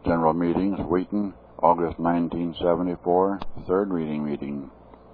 General Meetings, Wheaton, August 1974, third reading meeting.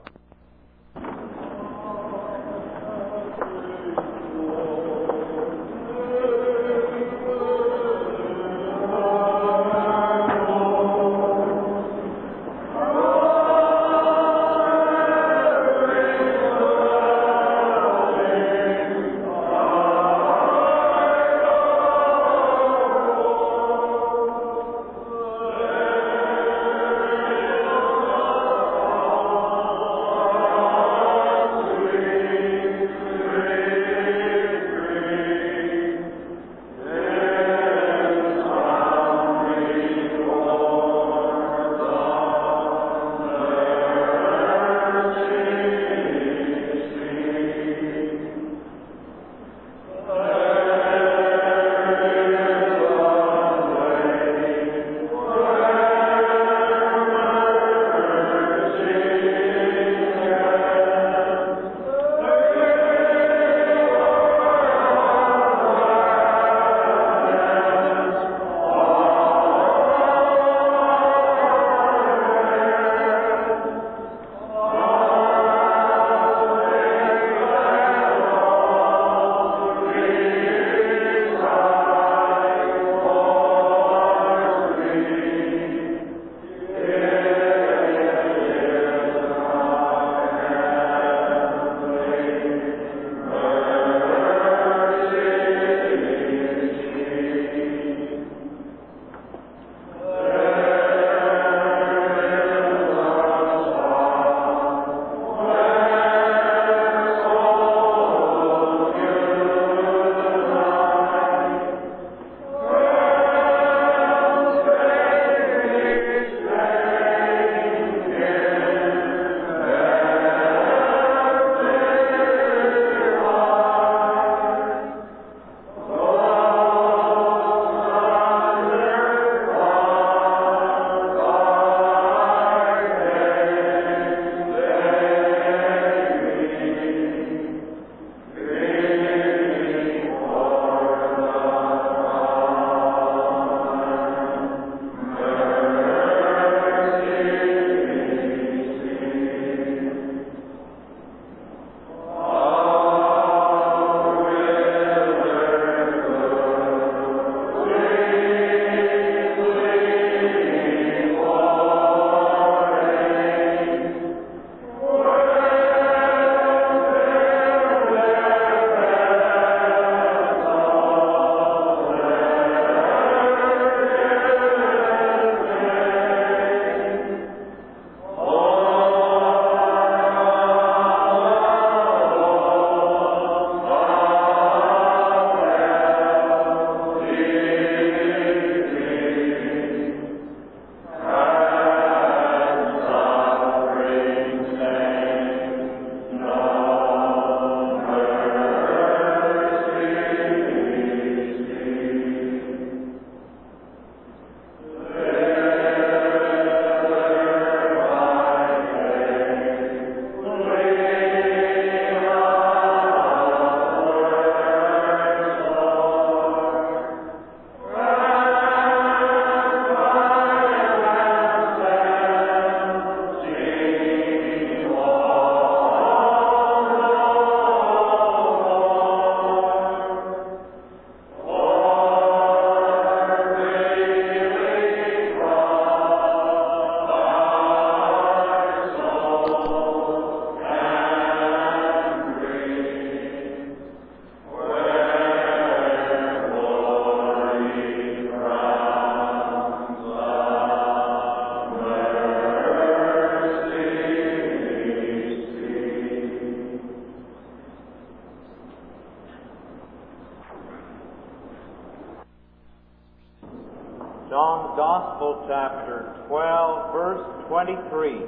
John's Gospel, chapter 12, verse 23.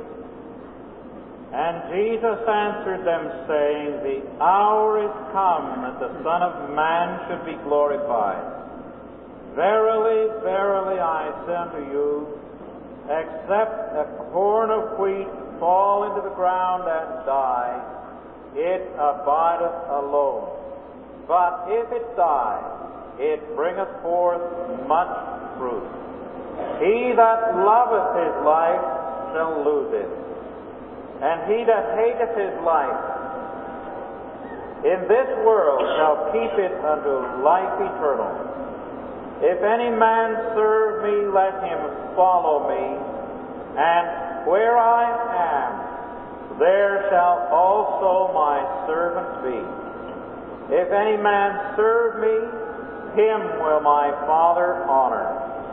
And Jesus answered them, saying, The hour is come that the Son of Man should be glorified. Verily, verily, I say unto you, except a corn of wheat fall into the ground and die, it abideth alone. But if it die, it bringeth forth much fruit. He that loveth his life shall lose it, and he that hateth his life in this world shall keep it unto life eternal. If any man serve me, let him follow me, and where I am, there shall also my servant be. If any man serve me, him will my Father honor.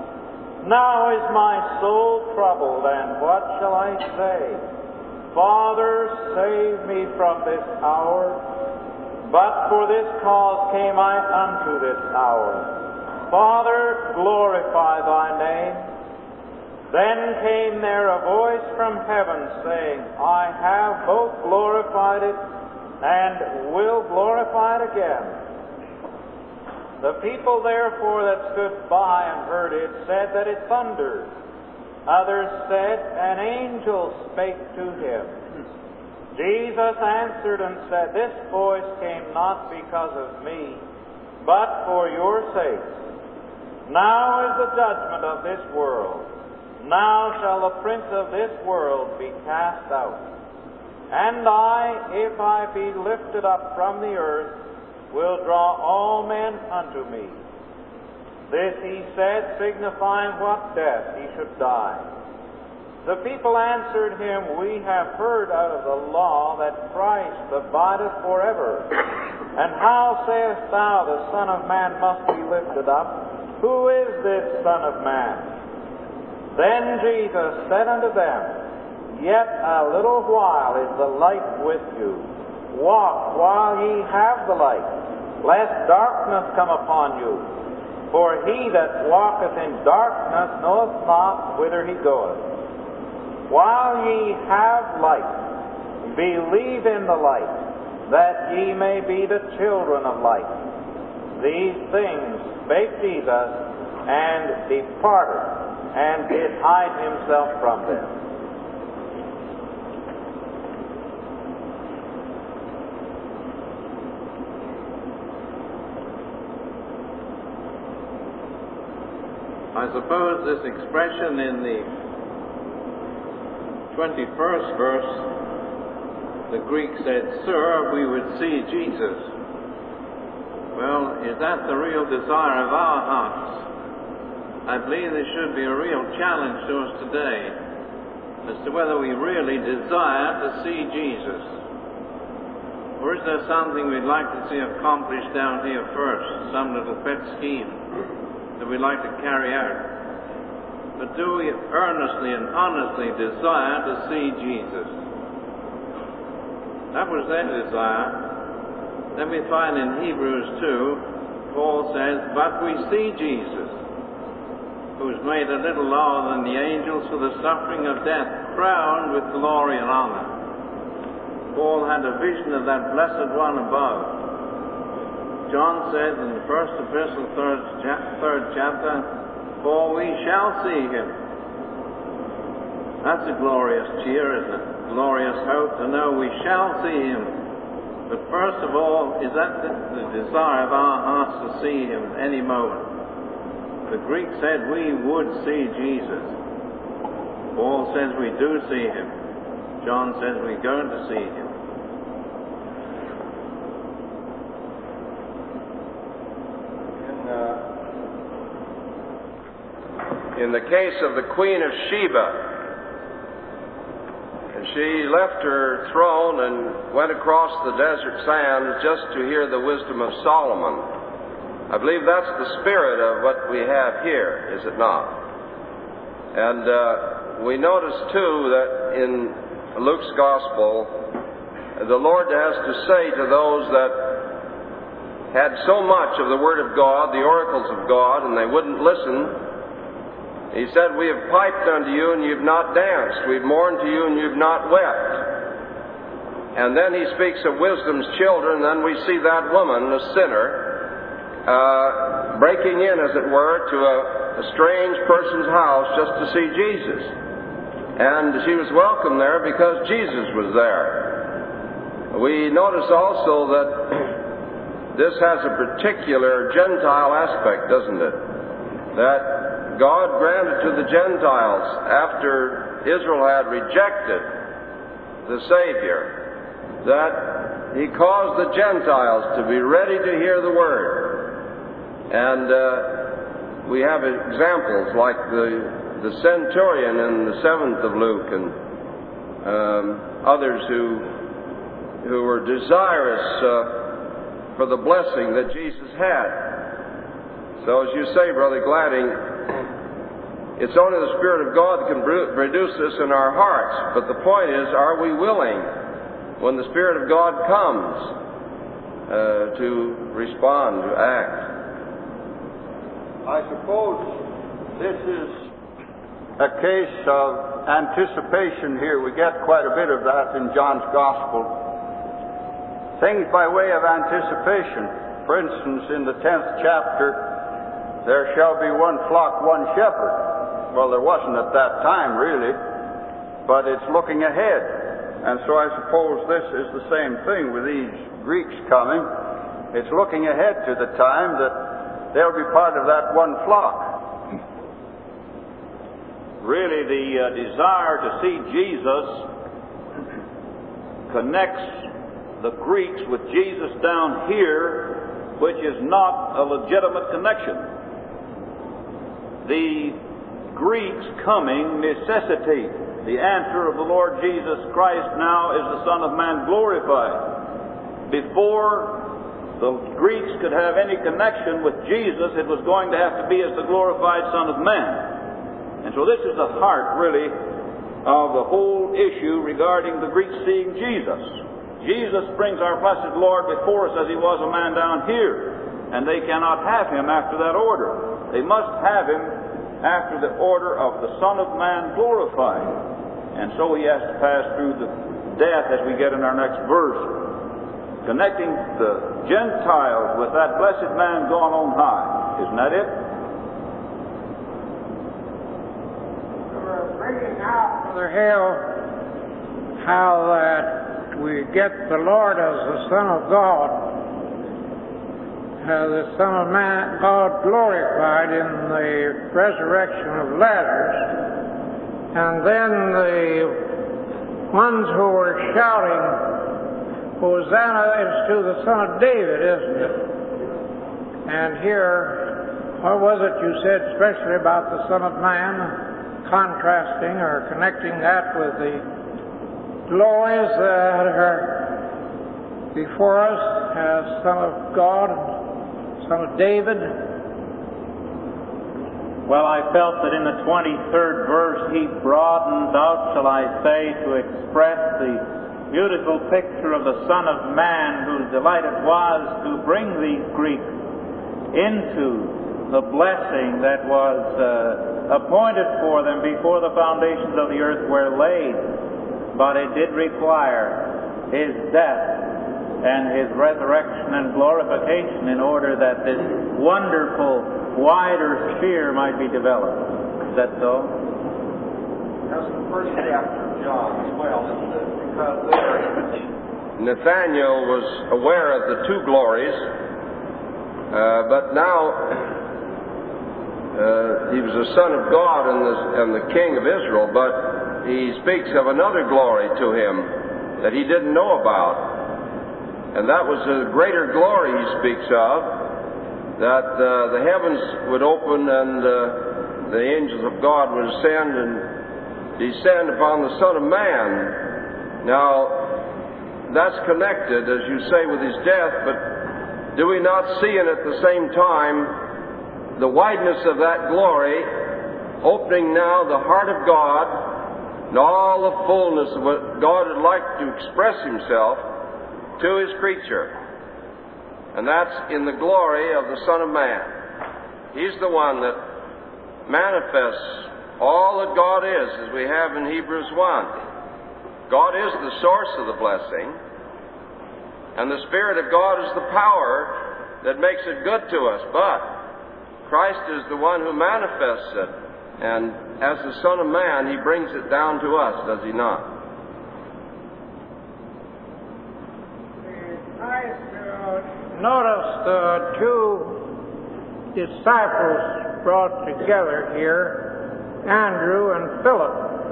Now is my soul troubled, and what shall I say? Father, save me from this hour. But for this cause came I unto this hour. Father, glorify thy name. Then came there a voice from heaven, saying, I have both glorified it, and will glorify it again. The people therefore that stood by and heard it said that it thundered. Others said, an angel spake to him. Jesus answered and said, this voice came not because of me, but for your sakes. Now is the judgment of this world. Now shall the prince of this world be cast out. And I, if I be lifted up from the earth, will draw all men unto me. This he said, signifying what death he should die. The people answered him, we have heard out of the law that Christ abideth forever. And how sayest thou, the Son of Man must be lifted up? Who is this Son of Man? Then Jesus said unto them, yet a little while is the light with you. Walk while ye have the light, lest darkness come upon you. For he that walketh in darkness knoweth not whither he goeth. While ye have light, believe in the light, that ye may be the children of light. These things spake Jesus, and departed, and did hide himself from them. I suppose this expression in the 21st verse, the Greek said, Sir, we would see Jesus. Well, is that the real desire of our hearts? I believe there should be a real challenge to us today as to whether we really desire to see Jesus. Or is there something we'd like to see accomplished down here first, some little pet scheme that we'd like to carry out? But do we earnestly and honestly desire to see Jesus? That was their desire. Then we find in Hebrews 2, Paul says, but we see Jesus, who's made a little lower than the angels for the suffering of death, crowned with glory and honor. Paul had a vision of that blessed one above. John says in the first epistle, third chapter, for we shall see him. That's a glorious cheer, isn't it? Glorious hope to know we shall see him. But first of all, is that the desire of our hearts to see him any moment? The Greek said we would see Jesus. Paul says we do see him. John says we're going to see him. In the case of the Queen of Sheba, she left her throne and went across the desert sands just to hear the wisdom of Solomon. I believe that's the spirit of what we have here, is it not? And we notice too that in Luke's Gospel, the Lord has to say to those that had so much of the Word of God, the oracles of God, and they wouldn't listen, He said, we have piped unto you and you've not danced. We've mourned to you and you've not wept. And then he speaks of wisdom's children, and then we see that woman, a sinner, breaking in, as it were, to a strange person's house just to see Jesus. And she was welcome there because Jesus was there. We notice also that this has a particular Gentile aspect, doesn't it? That God granted to the Gentiles after Israel had rejected the Savior, that He caused the Gentiles to be ready to hear the Word. And we have examples like the centurion in the 7th of Luke, and others who were desirous for the blessing that Jesus had. So as you say, Brother Gladding, it's only the Spirit of God that can produce this in our hearts. But the point is, are we willing, when the Spirit of God comes, to respond, to act? I suppose this is a case of anticipation here. We get quite a bit of that in John's Gospel. Things by way of anticipation. For instance, in the 10th chapter, there shall be one flock, one shepherd. Well, there wasn't at that time, really, but it's looking ahead. And so I suppose this is the same thing with these Greeks coming. It's looking ahead to the time that they'll be part of that one flock. Really, the desire to see Jesus connects the Greeks with Jesus down here, which is not a legitimate connection. The Greeks coming necessitate the answer of the Lord Jesus Christ now is the Son of Man glorified. Before the Greeks could have any connection with Jesus, it was going to have to be as the glorified Son of Man. And so this is the heart, really, of the whole issue regarding the Greeks seeing Jesus. Jesus brings our blessed Lord before us as He was a man down here, and they cannot have Him after that order. They must have Him after the order of the Son of Man glorified. And so He has to pass through the death, as we get in our next verse, connecting the Gentiles with that blessed man gone on high. Isn't that it? We're bringing out, Brother Hale, how that we get the Lord as the Son of God, the Son of Man, God glorified in the resurrection of Lazarus, and then the ones who were shouting, Hosanna is to the Son of David, isn't it? And here, what was it you said, especially about the Son of Man, contrasting or connecting that with the glories that are before us as Son of God, Son of David? Well, I felt that in the 23rd verse he broadens out, shall I say, to express the beautiful picture of the Son of Man, whose delight it was to bring these Greeks into the blessing that was appointed for them before the foundations of the earth were laid. But it did require His death and His resurrection and glorification in order that this wonderful, wider sphere might be developed. Is that so? That's the first chapter of John as well, isn't it? Because there, Nathanael was aware of the two glories, but now he was the Son of God and the King of Israel, but he speaks of another glory to him that he didn't know about. And that was a greater glory he speaks of, that the heavens would open and the angels of God would ascend and descend upon the Son of Man. Now, that's connected, as you say, with His death, but do we not see in at the same time the wideness of that glory, opening now the heart of God and all the fullness of what God would like to express Himself to His creature? And that's in the glory of the Son of Man. He's the one that manifests all that God is, as we have in Hebrews 1. God is the source of the blessing, and the Spirit of God is the power that makes it good to us. But Christ is the one who manifests it, and as the Son of Man, He brings it down to us, does He not? I noticed two disciples brought together here Andrew and Philip.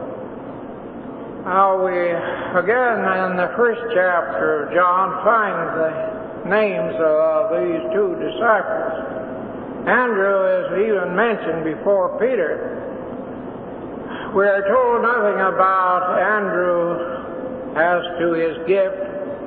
Now we, again, in the first chapter of John, find the names of these two disciples. Andrew is even mentioned before Peter. We are told nothing about Andrew as to his gift.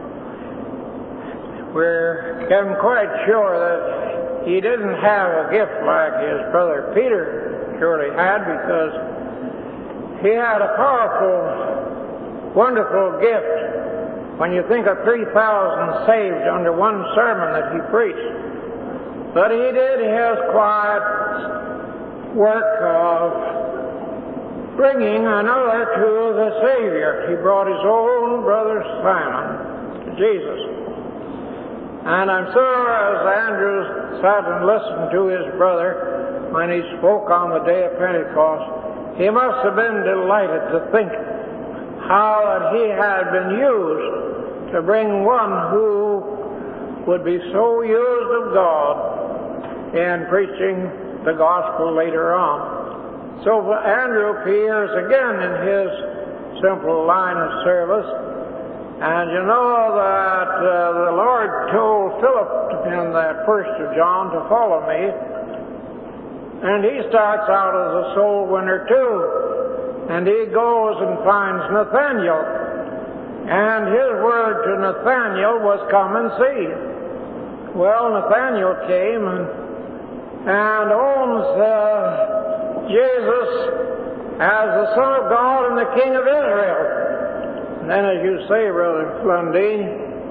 We're quite sure that he didn't have a gift like his brother Peter surely had, because he had a powerful, wonderful gift when you think of 3,000 saved under one sermon that he preached. But he did his quiet work of bringing another to the Savior. He brought his own brother Simon to Jesus. And I'm sure as Andrew sat and listened to his brother when he spoke on the day of Pentecost, he must have been delighted to think how that he had been used to bring one who would be so used of God in preaching the gospel later on. So Andrew appears again in his simple line of service. And you know that the Lord told Philip in that first of John to follow me. And he starts out as a soul winner too. And he goes and finds Nathanael. And his word to Nathanael was, "Come and see." Well, Nathanael came and owns Jesus as the Son of God and the King of Israel. And then, as you say, Brother Flundeen,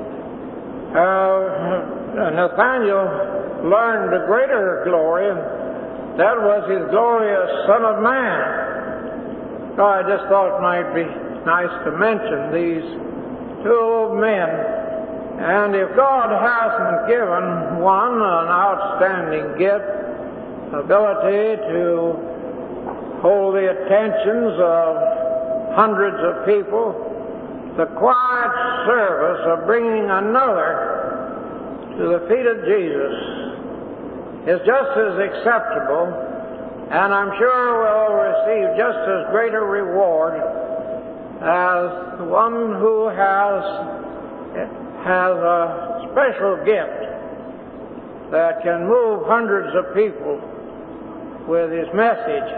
Nathanael learned a greater glory, and that was his glorious Son of Man. So I just thought it might be nice to mention these two men. And if God hasn't given one an outstanding gift, ability to hold the attentions of hundreds of people, the quiet service of bringing another to the feet of Jesus is just as acceptable, and I'm sure will receive just as great a reward as the one who has a special gift that can move hundreds of people with his message.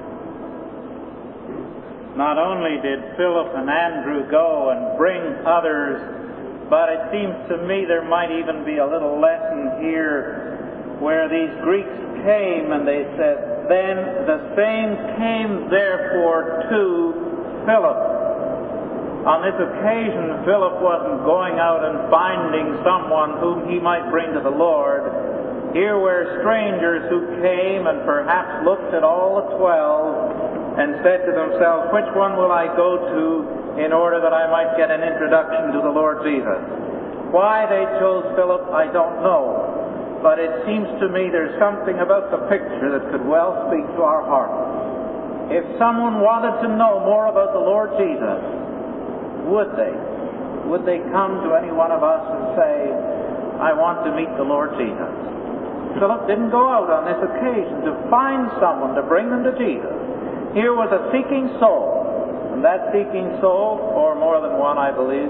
Not only did Philip and Andrew go and bring others, but it seems to me there might even be a little lesson here where these Greeks came and they said, "Then the same came therefore to Philip." On this occasion, Philip wasn't going out and finding someone whom he might bring to the Lord. Here were strangers who came and perhaps looked at all the 12 and said to themselves, "Which one will I go to in order that I might get an introduction to the Lord Jesus?" Why they chose Philip, I don't know. But it seems to me there's something about the picture that could well speak to our hearts. If someone wanted to know more about the Lord Jesus, would they? Would they come to any one of us and say, "I want to meet the Lord Jesus"? Philip didn't go out on this occasion to find someone to bring them to Jesus. Here was a seeking soul, and that seeking soul, or more than one, I believe,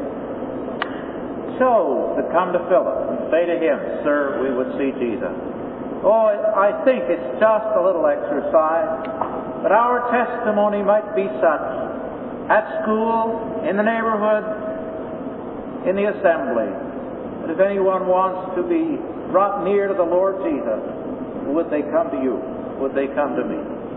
chose to come to Philip and say to him, "Sir, we would see Jesus." Oh, I think it's just a little exercise, but our testimony might be such, at school, in the neighborhood, in the assembly, that if anyone wants to be brought near to the Lord Jesus, would they come to you? Would they come to me?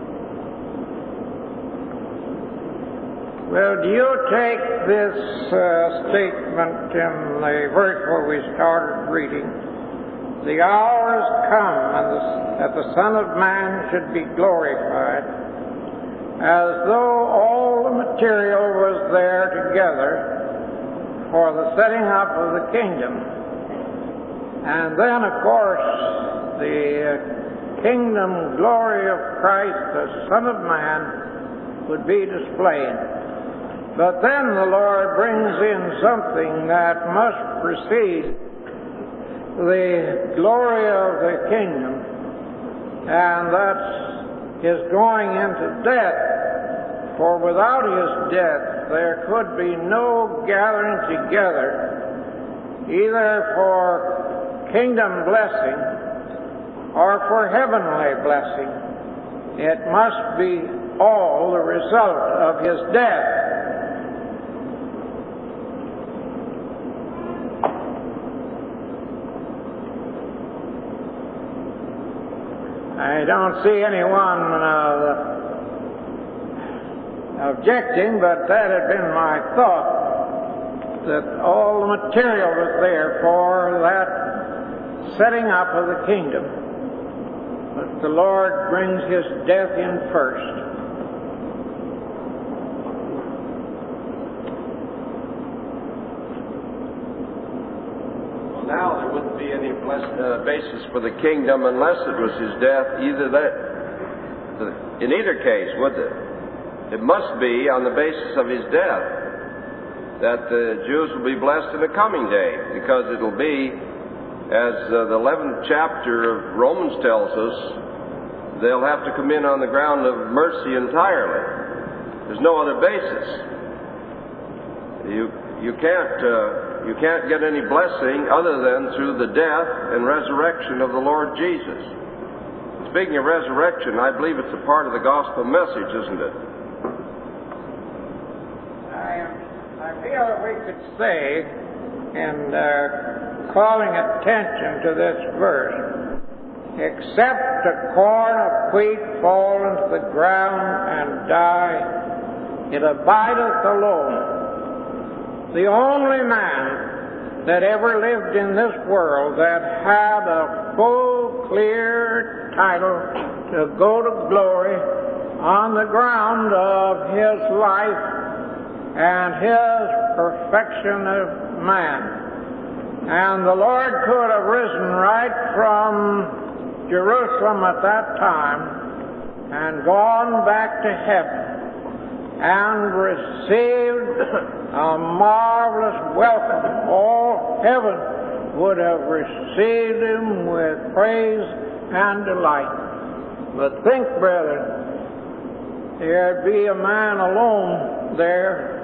Well, do you take this statement in the verse where we started reading, "The hour has come that the Son of Man should be glorified," as though all the material was there together for the setting up of the kingdom. And then, of course, the kingdom glory of Christ, the Son of Man, would be displayed. But then the Lord brings in something that must precede the glory of the kingdom. and that's his going into death. For without his death, there could be no gathering together, either for kingdom blessing or for heavenly blessing. It must be all the result of his death. I don't see anyone objecting, but that had been my thought, that all the material was there for that setting up of the kingdom. But the Lord brings his death in first. Now there wouldn't be any basis for the kingdom unless it was his death. In either case, would it? It must be on the basis of his death that the Jews will be blessed in the coming day, because it'll be, as the 11th chapter of Romans tells us, they'll have to come in on the ground of mercy entirely. There's no other basis. You can't get any blessing other than through the death and resurrection of the Lord Jesus. Speaking of resurrection, I believe it's a part of the gospel message, isn't it? I feel that we could say, in calling attention to this verse, except a corn of wheat fall into the ground and die, it abideth alone. The only man that ever lived in this world that had a full, clear title to go to glory on the ground of his life and his perfection of man. And the Lord could have risen right from Jerusalem at that time and gone back to heaven and received a marvelous welcome. All heaven would have received him with praise and delight. But think, brethren, there'd be a man alone there.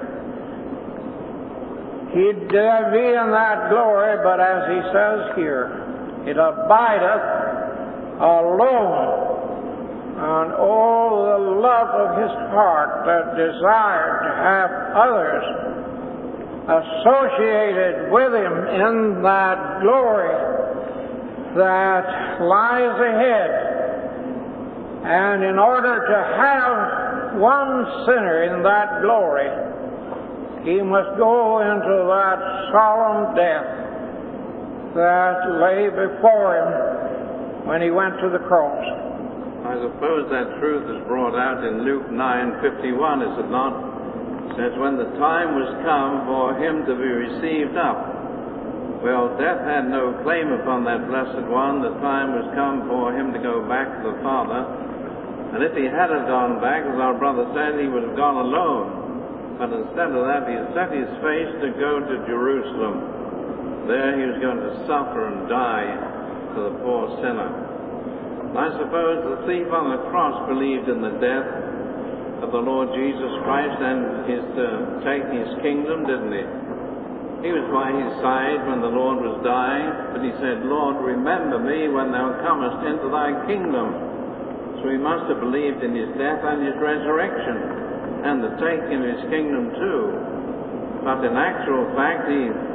He'd be in that glory, but as he says here, it abideth alone. And all the love of his heart that desired to have others associated with him in that glory that lies ahead. And in order to have one sinner in that glory, he must go into that solemn death that lay before him when he went to the cross. I suppose that truth is brought out in Luke 9:51, is it not? It says, when the time was come for him to be received up. Well, death had no claim upon that blessed one. The time was come for him to go back to the Father. And if he had have gone back, as our brother said, he would have gone alone. But instead of that, he set his face to go to Jerusalem. There he was going to suffer and die for the poor sinner. I suppose the thief on the cross believed in the death of the Lord Jesus Christ and his taking his kingdom, didn't he? He was by his side when the Lord was dying, but he said, Lord, remember me when thou comest into thy kingdom. So he must have believed in his death and his resurrection, and the taking of his kingdom too. But in actual fact,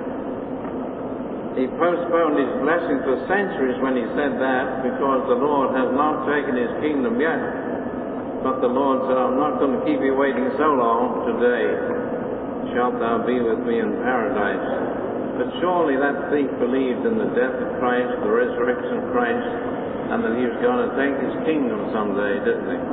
he postponed his blessing for centuries when he said that, because the Lord has not taken his kingdom yet. But the Lord said, I'm not going to keep you waiting so long. Today shalt thou be with me in paradise. But surely that thief believed in the death of Christ, the resurrection of Christ, and that he was going to take his kingdom someday, didn't he?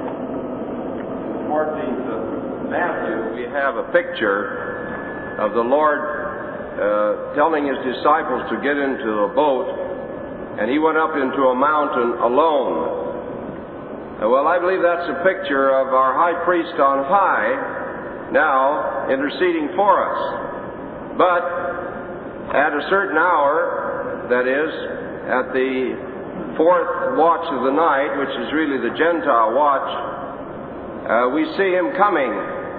14th of Matthew, we have a picture of the Lord telling his disciples to get into a boat, and he went up into a mountain alone. Well, I believe that's a picture of our high priest on high now interceding for us. But at a certain hour, that is, at the fourth watch of the night, which is really the Gentile watch, we see him coming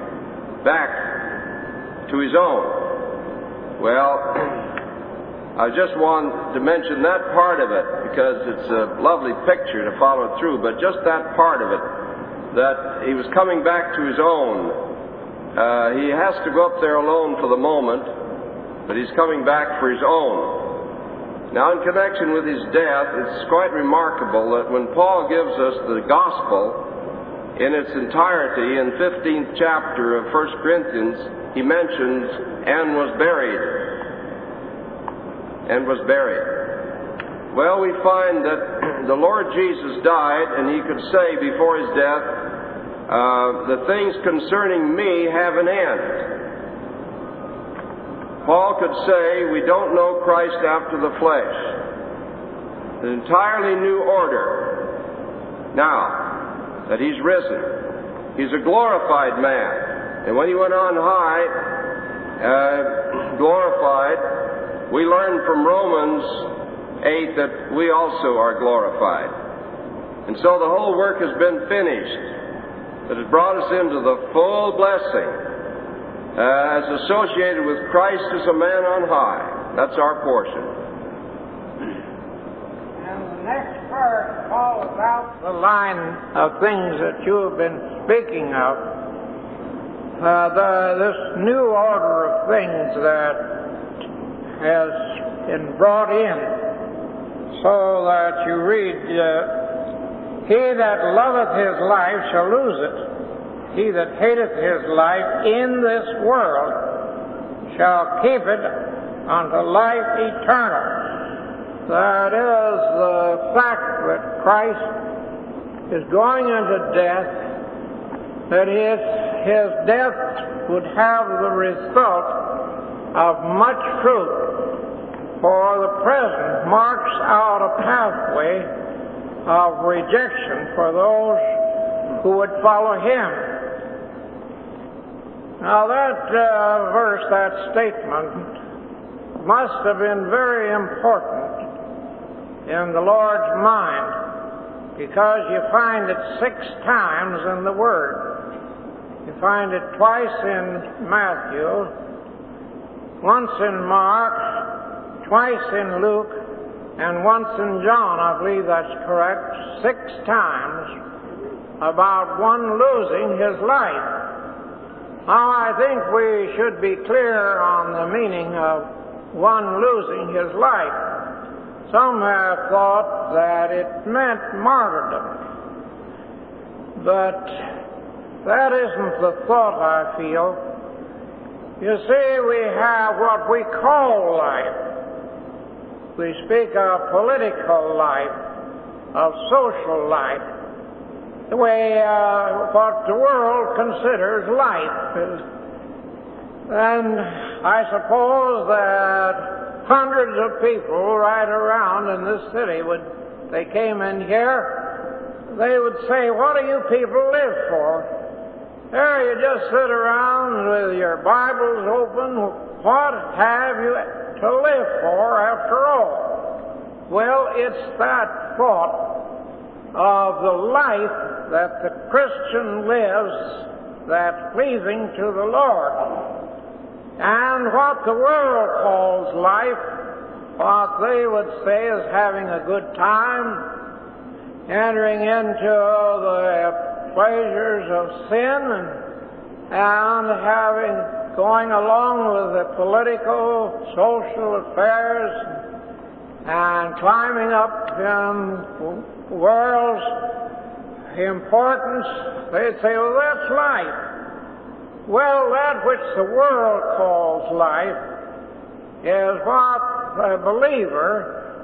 back to his own. Well, I just want to mention that part of it because it's a lovely picture to follow through, but just that part of it, that he was coming back to his own. He has to go up there alone for the moment, but he's coming back for his own. Now, in connection with his death, it's quite remarkable that when Paul gives us the gospel in its entirety in 15th chapter of 1 Corinthians, he mentions, and was buried. And was buried. Well, we find that the Lord Jesus died, and he could say before his death, the things concerning me have an end. Paul could say, we don't know Christ after the flesh. An entirely new order. Now that he's risen, he's a glorified man. And when he went on high, glorified, we learn from Romans 8 that we also are glorified. And so the whole work has been finished. That has brought us into the full blessing as associated with Christ as a man on high. That's our portion. And the next part is all about the line of things that you have been speaking of. This new order of things that has been brought in, so that you read, he that loveth his life shall lose it. He that hateth his life in this world shall keep it unto life eternal. That is the fact that Christ is going into death, that his death would have the result of much fruit, for the present marks out a pathway of rejection for those who would follow him. Now that verse, that statement, must have been very important in the Lord's mind, because you find it 6 times in the Word. You find it twice in Matthew, once in Mark, twice in Luke, and once in John, I believe that's correct, 6 times about one losing his life. Now, I think we should be clear on the meaning of one losing his life. Some have thought that it meant martyrdom. But that isn't the thought, I feel. You see, we have what we call life. We speak of political life, of social life, the way what the world considers life. And I suppose that hundreds of people right around in this city they came in here, they would say, what do you people live for? There you just sit around with your Bibles open. What have you to live for after all? Well, it's that thought of the life that the Christian lives that's pleasing to the Lord. And what the world calls life, what they would say is having a good time, entering into the pleasures of sin, and going along with the political, social affairs, and climbing up in world's importance. They'd say, well, that's life. Well, that which the world calls life is what a believer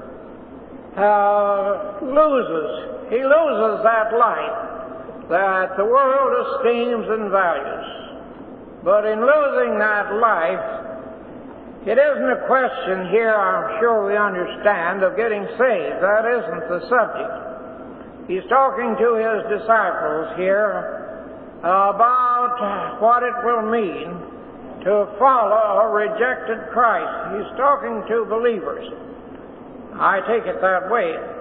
loses. He loses that life that the world esteems and values. But in losing that life, it isn't a question here, I'm sure we understand, of getting saved. That isn't the subject. He's talking to his disciples here about what it will mean to follow a rejected Christ. He's talking to believers. I take it that way.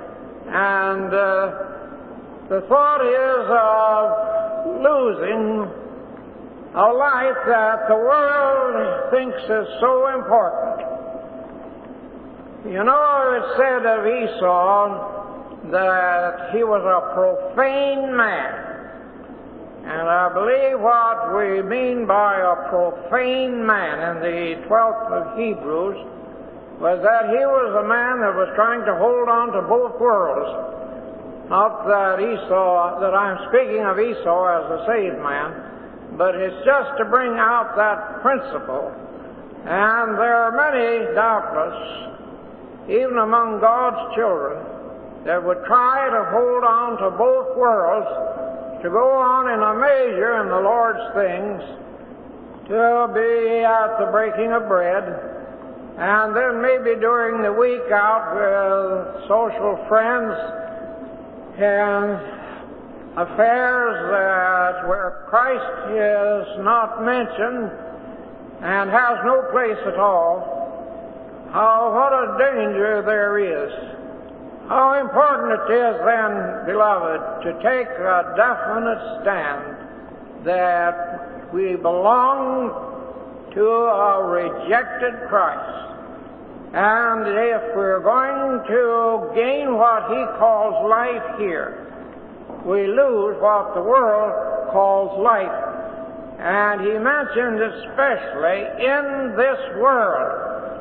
And the thought is of losing a life that the world thinks is so important. You know, it's said of Esau that he was a profane man. And I believe what we mean by a profane man in the 12th of Hebrews was that he was a man that was trying to hold on to both worlds. Not that Esau, that I'm speaking of Esau as a saved man, but it's just to bring out that principle. And there are many, doubtless, even among God's children, that would try to hold on to both worlds, to go on in a measure in the Lord's things, to be at the breaking of bread, and then maybe during the week out with social friends and affairs where Christ is not mentioned and has no place at all. What a danger there is. How important it is then, beloved, to take a definite stand that we belong to a rejected Christ. And if we're going to gain what he calls life here, we lose what the world calls life. And he mentioned especially in this world.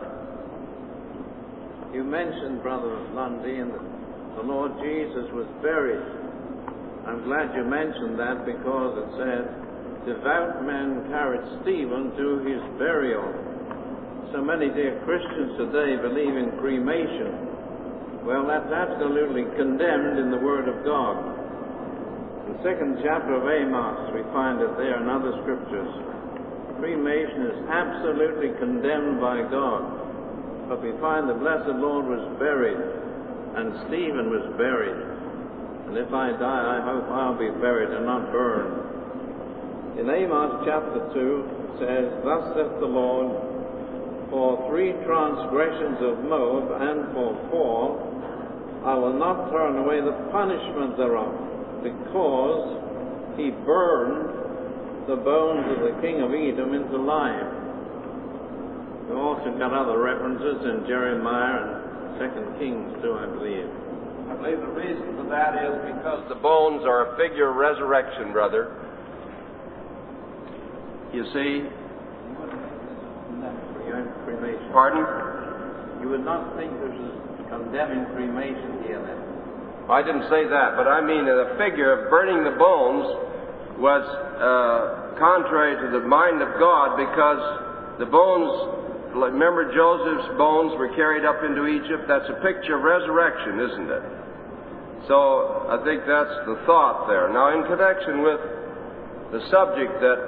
You mentioned, Brother Lundin, that the Lord Jesus was buried. I'm glad you mentioned that because it said, devout men carried Stephen to his burial. So many dear Christians today believe in cremation. Well, that's absolutely condemned in the Word of God. In the 2nd chapter of Amos, we find it there in other scriptures. Cremation is absolutely condemned by God. But we find the blessed Lord was buried, and Stephen was buried. And if I die, I hope I'll be buried and not burned. In Amos chapter 2, it says, Thus saith the Lord, For 3 transgressions of Moab and for 4, I will not turn away the punishment thereof, because he burned the bones of the king of Edom into lime. We've also got other references in Jeremiah and 2 Kings too, I believe. I believe the reason for that is because the bones are a figure of resurrection, brother. You see? Cremation. Pardon? You would not think this is condemning cremation here then? I didn't say that, but I mean the figure of burning the bones was contrary to the mind of God, because the bones, remember Joseph's bones were carried up into Egypt? That's a picture of resurrection, isn't it? So I think that's the thought there. Now, in connection with the subject that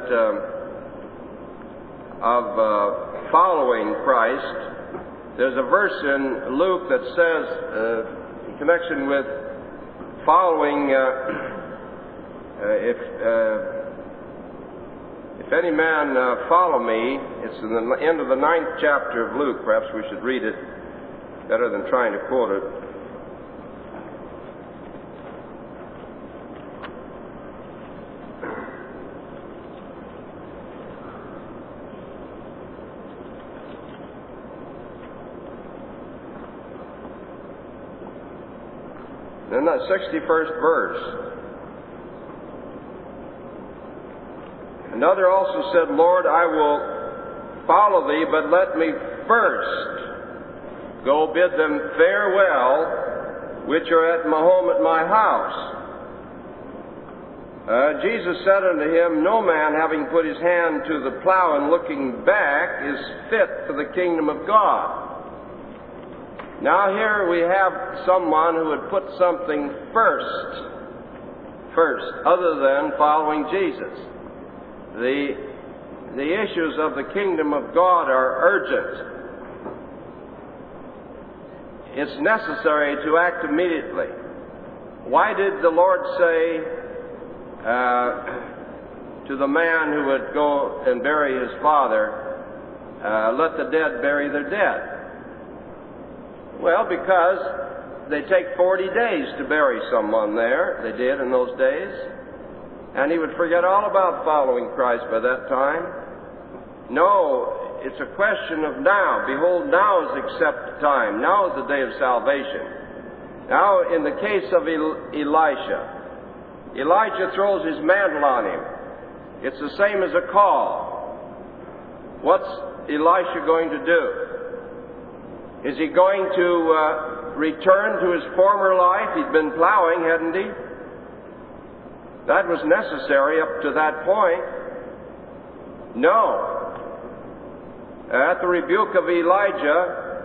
of following Christ, there's a verse in Luke that says, in connection with following, if any man follow me, it's in the end of the 9th chapter of Luke. Perhaps we should read it better than trying to quote it. In the 61st verse, another also said, Lord, I will follow thee, but let me first go bid them farewell, which are at my home at my house. Jesus said unto him, No man, having put his hand to the plow and looking back, is fit for the kingdom of God. Now here we have someone who had put something first, other than following Jesus. The issues of the kingdom of God are urgent. It's necessary to act immediately. Why did the Lord say to the man who would go and bury his father, let the dead bury their dead? Well, because they take 40 days to bury someone there. They did in those days. And he would forget all about following Christ by that time. No, it's a question of now. Behold, now is accepted time. Now is the day of salvation. Now, in the case of Elisha, Elijah throws his mantle on him. It's the same as a call. What's Elisha going to do? Is he going to return to his former life? He'd been plowing, hadn't he? That was necessary up to that point. No. At the rebuke of Elijah,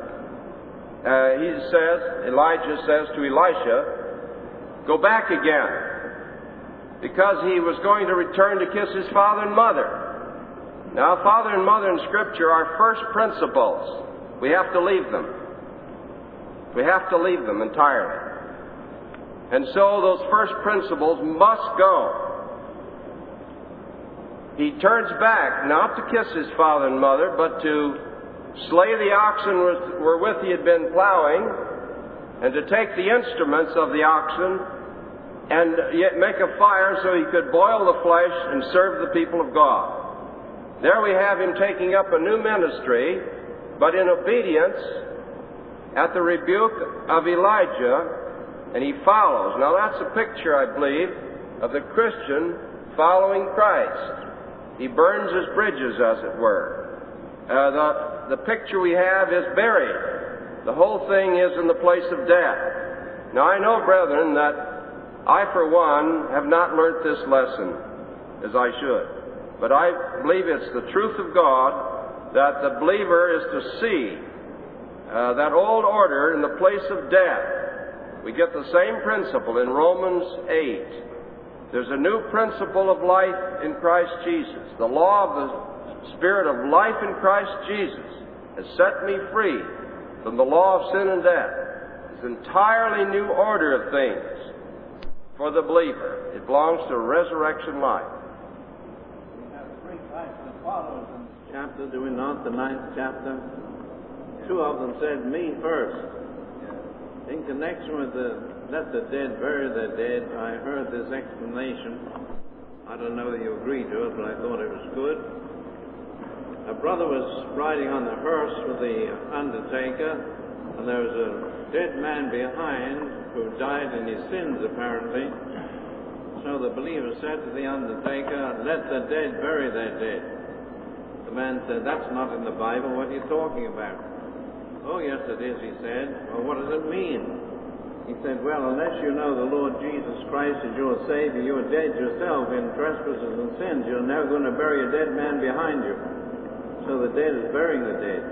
Elijah says to Elisha, go back again. Because he was going to return to kiss his father and mother. Now, father and mother in Scripture are first principles. We have to leave them. We have to leave them entirely. And so those first principles must go. He turns back, not to kiss his father and mother, but to slay the oxen wherewith he had been plowing, and to take the instruments of the oxen and yet make a fire so he could boil the flesh and serve the people of God. There we have him taking up a new ministry, but in obedience at the rebuke of Elijah, and he follows. Now that's a picture, I believe, of the Christian following Christ. He burns his bridges, as it were. The picture we have is buried. The whole thing is in the place of death. Now I know, brethren, that I, for one, have not learnt this lesson as I should. But I believe it's the truth of God that the believer is to see that old order in the place of death. We get the same principle in Romans 8. There's a new principle of life in Christ Jesus. The law of the Spirit of life in Christ Jesus has set me free from the law of sin and death. It's an entirely new order of things. For the believer, it belongs to resurrection life. We have three types of followers in this chapter, do we not? The 9th chapter. Two of them said, me first. In connection with the let the dead bury their dead, I heard this explanation. I don't know whether you agree to it, but I thought it was good. A brother was riding on the hearse with the undertaker, and there was a dead man behind who died in his sins, apparently. So the believer said to the undertaker, let the dead bury their dead. The man said, that's not in the Bible. What are you talking about? Oh, yes, it is, he said. Well, what does it mean? He said, well, unless you know the Lord Jesus Christ is your Savior, you are dead yourself in trespasses and sins. You're never going to bury a dead man behind you. So the dead is burying the dead.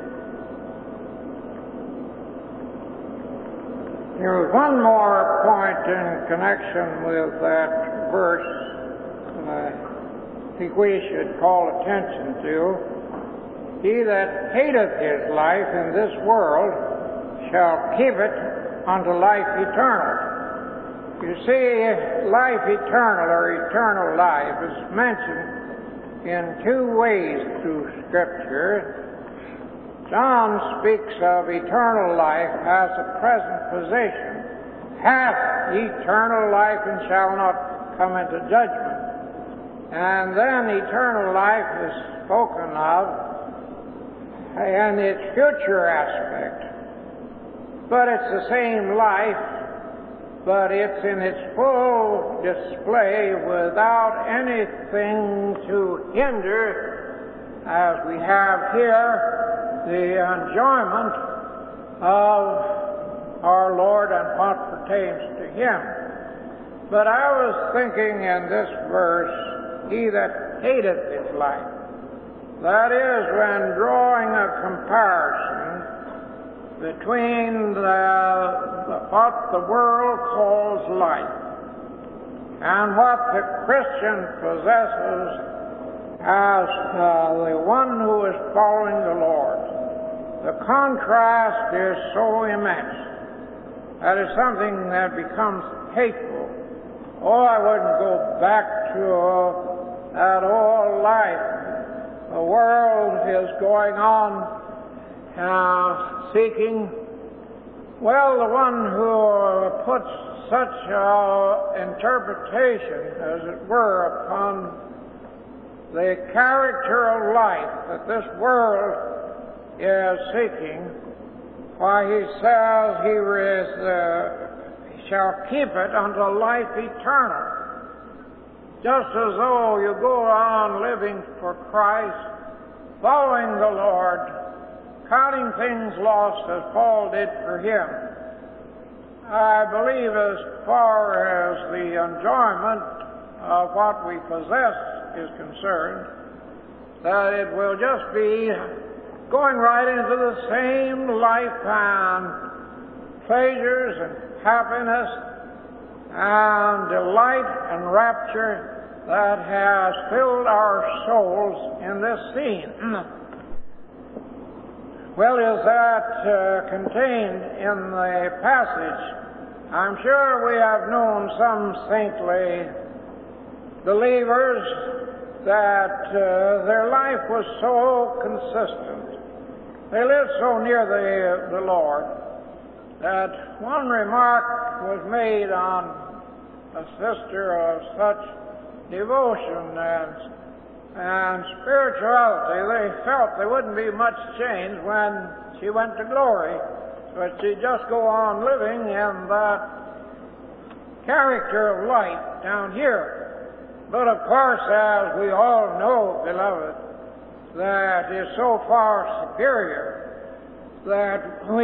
There was one more point in connection with that verse that I think we should call attention to. He that hateth his life in this world shall keep it unto life eternal. You see, life eternal or eternal life is mentioned in two ways through Scripture. John speaks of eternal life as a present position, hath eternal life and shall not come into judgment. And then eternal life is spoken of in its future aspect. But it's the same life, but it's in its full display without anything to hinder, as we have here, the enjoyment of our Lord and what pertains to Him. But I was thinking in this verse, he that hateth his life. That is, when drawing a comparison between what the world calls life and what the Christian possesses as the one who is following the Lord. The contrast is so immense that it's something that becomes hateful. Oh, I wouldn't go back to that old life. The world is going on seeking Well, the one who puts such interpretation, as it were, upon the character of life that this world is seeking, why he says he shall keep it unto life eternal. Just as though you go on living for Christ, following the Lord, counting things lost as Paul did for him. I believe as far as the enjoyment of what we possess is concerned, that it will just be going right into the same life and pleasures and happiness and delight and rapture that has filled our souls in this scene. Well, is that contained in the passage? I'm sure we have known some saintly believers that their life was so consistent. They lived so near the Lord that one remark was made on a sister of such devotion and spirituality. They felt there wouldn't be much change when she went to glory, but she'd just go on living in that character of life down here. But of course, as we all know, beloved, that is so far superior that we,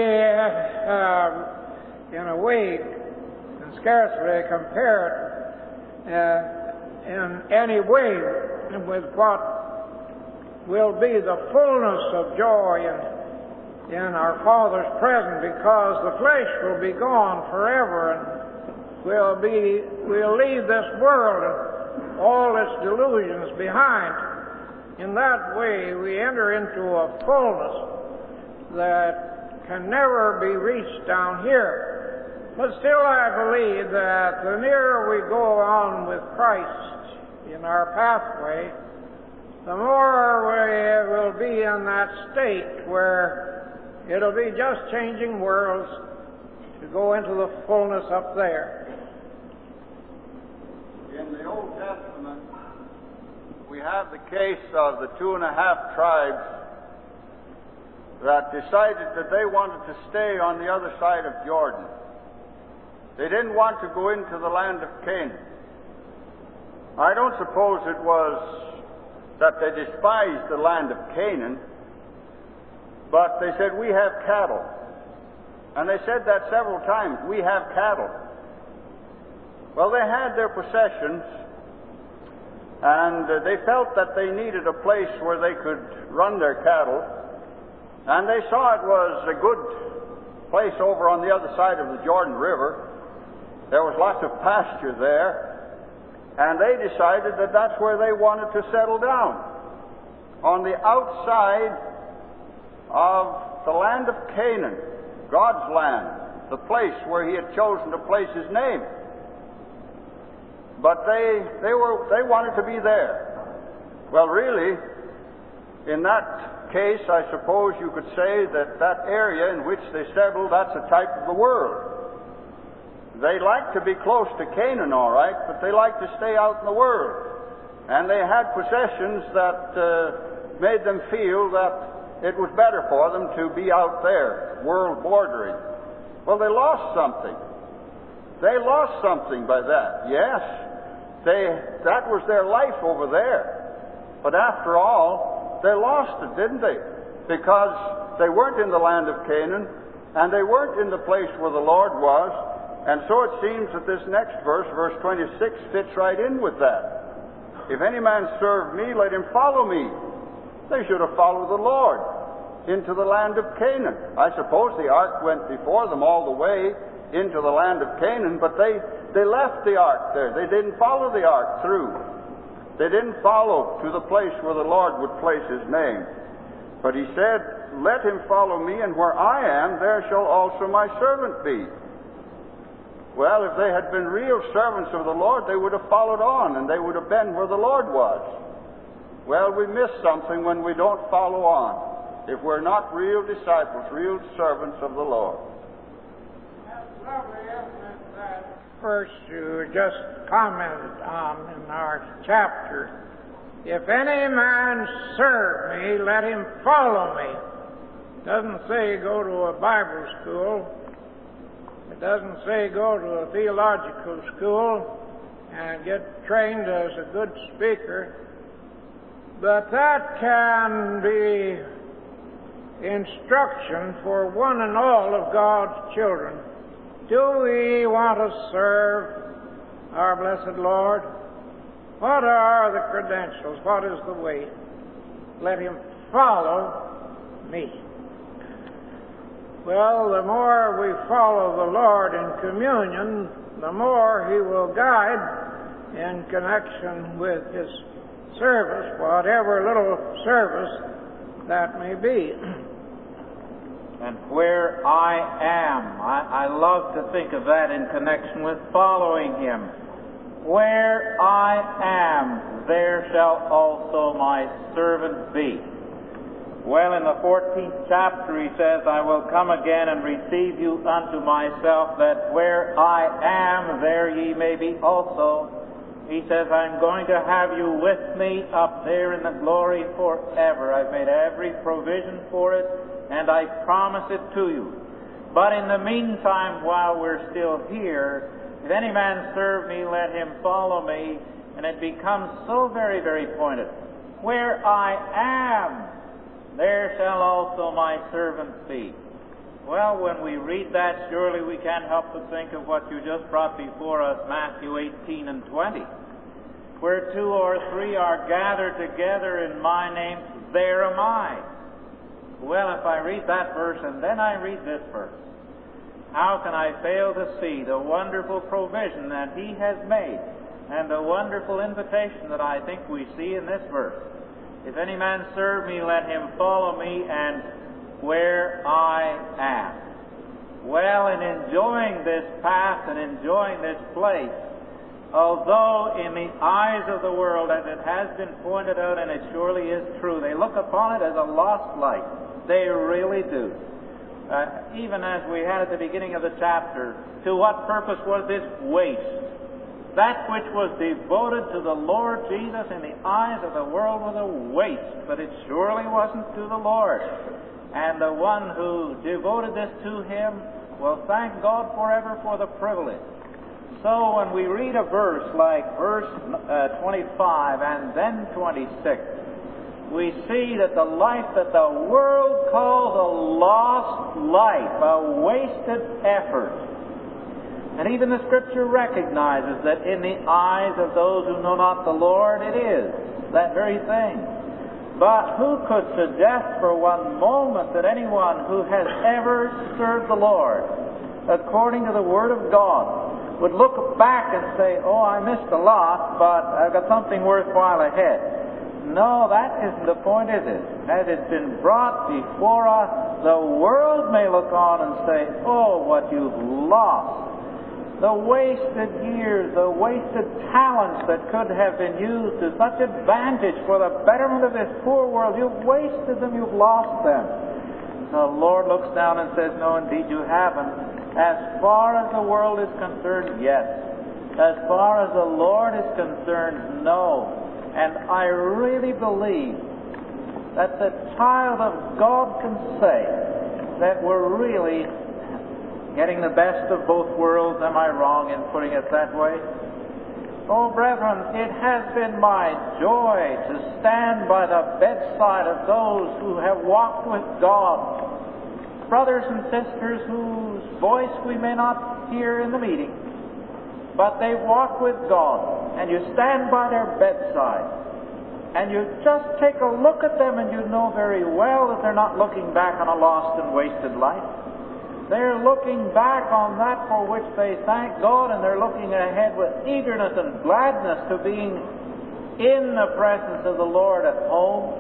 in a way, can scarcely compare it in any way with what will be the fullness of joy in our Father's presence, because the flesh will be gone forever, and we'll leave this world and all its delusions behind. In that way, we enter into a fullness that can never be reached down here. But still, I believe that the nearer we go on with Christ in our pathway, the more we will be in that state where it'll be just changing worlds to go into the fullness up there. In the Old Testament, we have the case of the 2.5 tribes that decided that they wanted to stay on the other side of Jordan. They didn't want to go into the land of Canaan. I don't suppose it was that they despised the land of Canaan, but they said, we have cattle. And they said that several times, we have cattle. Well, they had their possessions, and they felt that they needed a place where they could run their cattle, and they saw it was a good place over on the other side of the Jordan River. There was lots of pasture there, and they decided that that's where they wanted to settle down, on the outside of the land of Canaan, God's land, the place where He had chosen to place His name. But they wanted to be there. Well, really, in that case, I suppose you could say that that area in which they settled, that's a type of the world. They liked to be close to Canaan, all right, but they liked to stay out in the world. And they had possessions that made them feel that it was better for them to be out there, world bordering. Well, they lost something. They lost something by that. Yes, that was their life over there. But after all, they lost it, didn't they? Because they weren't in the land of Canaan, and they weren't in the place where the Lord was. And so it seems that this next verse, verse 26, fits right in with that. If any man serve me, let him follow me. They should have followed the Lord into the land of Canaan. I suppose the ark went before them all the way into the land of Canaan, but they left the ark there. They didn't follow the ark through. They didn't follow to the place where the Lord would place His name. But He said, let him follow me, and where I am, there shall also my servant be. Well, if they had been real servants of the Lord, they would have followed on, and they would have been where the Lord was. Well, we miss something when we don't follow on, if we're not real disciples, real servants of the Lord. lovely, isn't it, that verse you just commented on in our chapter? If any man serve me, let him follow me. It doesn't say go to a Bible school. It doesn't say go to a theological school and get trained as a good speaker. But that can be instruction for one and all of God's children. Do we want to serve our blessed Lord? What are the credentials? What is the way? Let him follow me. Well, the more we follow the Lord in communion, the more he will guide in connection with his service, whatever little service that may be. And where I am, I love to think of that in connection with following him. Where I am, there shall also my servant be. Well, in the 14th chapter he says, I will come again and receive you unto myself, that where I am, there ye may be also. He says, I'm going to have you with me up there in the glory forever. I've made every provision for it, and I promise it to you. But in the meantime, while we're still here, if any man serve me, let him follow me. And it becomes so very, very pointed. Where I am, there shall also my servant be. Well, when we read that, surely we can't help but think of what you just brought before us, Matthew 18 and 20. Where 2 or 3 are gathered together in my name, there am I. Well, if I read that verse and then I read this verse, how can I fail to see the wonderful provision that he has made and the wonderful invitation that I think we see in this verse? If any man serve me, let him follow me, and where I am. Well, in enjoying this path and enjoying this place, although in the eyes of the world, as it has been pointed out, and it surely is true, they look upon it as a lost light. They really do. Even as we had at the beginning of the chapter, to what purpose was this waste? That which was devoted to the Lord Jesus in the eyes of the world was a waste, but it surely wasn't to the Lord. And the one who devoted this to him will thank God forever for the privilege. So when we read a verse like verse 25 and then 26, we see that the life that the world calls a lost life, a wasted effort. And even the Scripture recognizes that in the eyes of those who know not the Lord, it is that very thing. But who could suggest for one moment that anyone who has ever served the Lord, according to the Word of God, would look back and say, oh, I missed a lot, but I've got something worthwhile ahead? No, that isn't the point, is it? As it's been brought before us, the world may look on and say, oh, what you've lost. The wasted years, the wasted talents that could have been used to such advantage for the betterment of this poor world, you've wasted them, you've lost them. The Lord looks down and says, no, indeed you haven't. As far as the world is concerned, yes. As far as the Lord is concerned, no. And I really believe that the child of God can say that we're really getting the best of both worlds. Am I wrong in putting it that way? Oh, brethren, it has been my joy to stand by the bedside of those who have walked with God. Brothers and sisters whose voice we may not hear in the meeting, but they walk with God, and you stand by their bedside, and you just take a look at them, and you know very well that they're not looking back on a lost and wasted life. They're looking back on that for which they thank God, and they're looking ahead with eagerness and gladness to being in the presence of the Lord at home.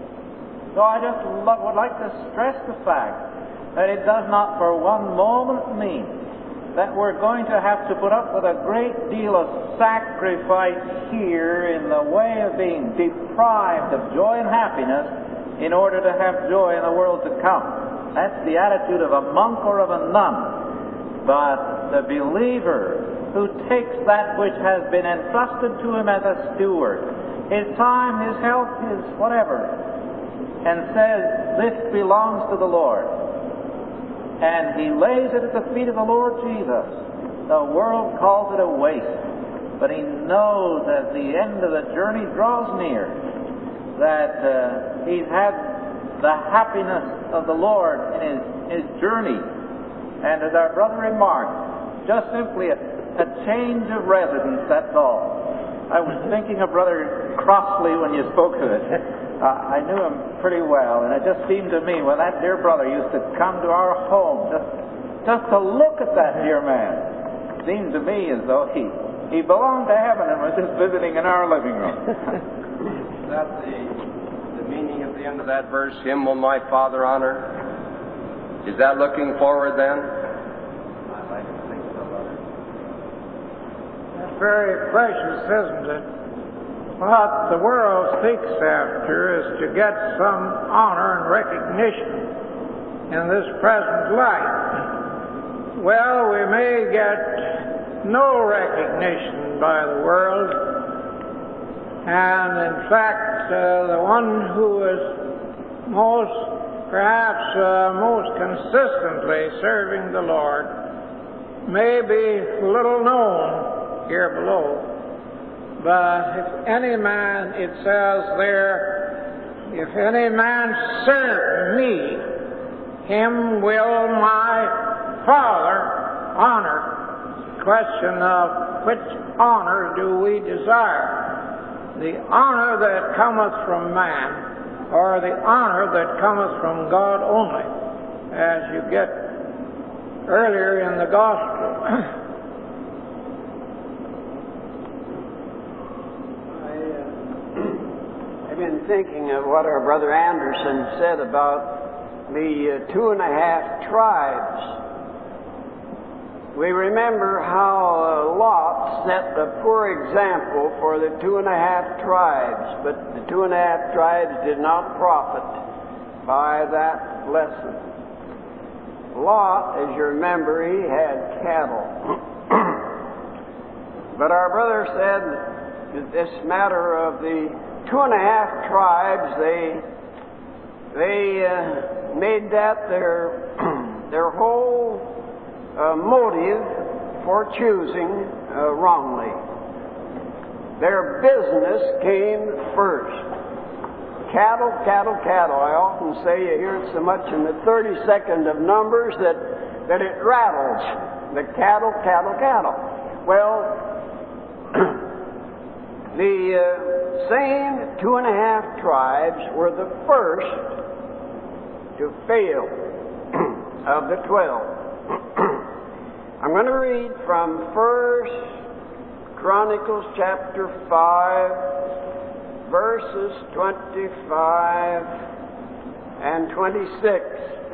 So I just would like to stress the fact that it does not for one moment mean that we're going to have to put up with a great deal of sacrifice here in the way of being deprived of joy and happiness in order to have joy in the world to come. That's the attitude of a monk or of a nun. But the believer, who takes that which has been entrusted to him as a steward, his time, his health, his whatever, and says, this belongs to the Lord. And he lays it at the feet of the Lord Jesus. The world calls it a waste, but he knows as the end of the journey draws near that he's had the happiness of the Lord in his journey. And as our brother remarked, just simply a change of residence, that's all. I was thinking of Brother Crossley when you spoke of it. I knew him pretty well, and it just seemed to me when that dear brother used to come to our home, just to look at that dear man, it seemed to me as though he belonged to heaven and was just visiting in our living room. Is that the meaning of the end of that verse? Him will my Father honor. Is that looking forward then? I'd like to think so, brother. That's very precious, isn't it? What the world seeks after is to get some honor and recognition in this present life. Well, we may get no recognition by the world, and in fact, the one who is perhaps most consistently serving the Lord may be little known here below. But if any man, it says there, if any man serve me, him will my Father honor. Question of which honor do we desire? The honor that cometh from man, or the honor that cometh from God only, as you get earlier in the Gospel. I've been thinking of what our brother Anderson said about the 2.5 tribes. We remember how Lot set the poor example for the 2.5 tribes, but the 2.5 tribes did not profit by that lesson. Lot, as you remember, he had cattle. But our brother said that this matter of the 2.5 tribes, they made that their whole motive for choosing wrongly. Their business came first. Cattle, cattle, cattle. I often say you hear it so much in the 32nd of Numbers that it rattles. The cattle, cattle, cattle. Well, the same 2.5 tribes were the first to fail of the 12. I'm going to read from 1 Chronicles chapter 5, verses 25 and 26.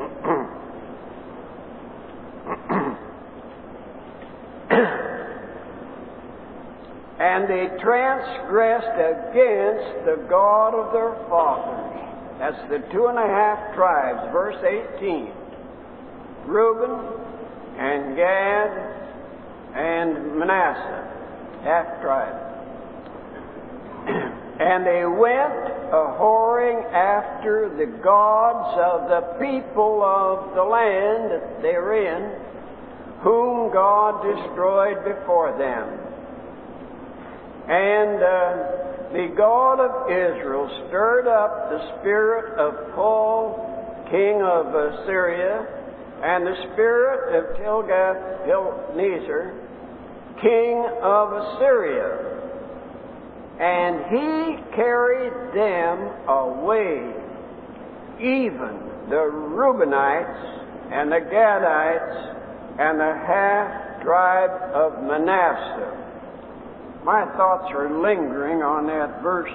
And they transgressed against the God of their fathers. That's the 2.5 tribes, verse 18. Reuben and Gad and Manasseh, half tribe. And they went a-whoring after the gods of the people of the land that they were in, whom God destroyed before them. And the God of Israel stirred up the spirit of Paul, king of Syria, and the spirit of Tilgath-Pilneser, king of Assyria. And he carried them away, even the Reubenites and the Gadites and the half-tribe of Manasseh. My thoughts are lingering on that verse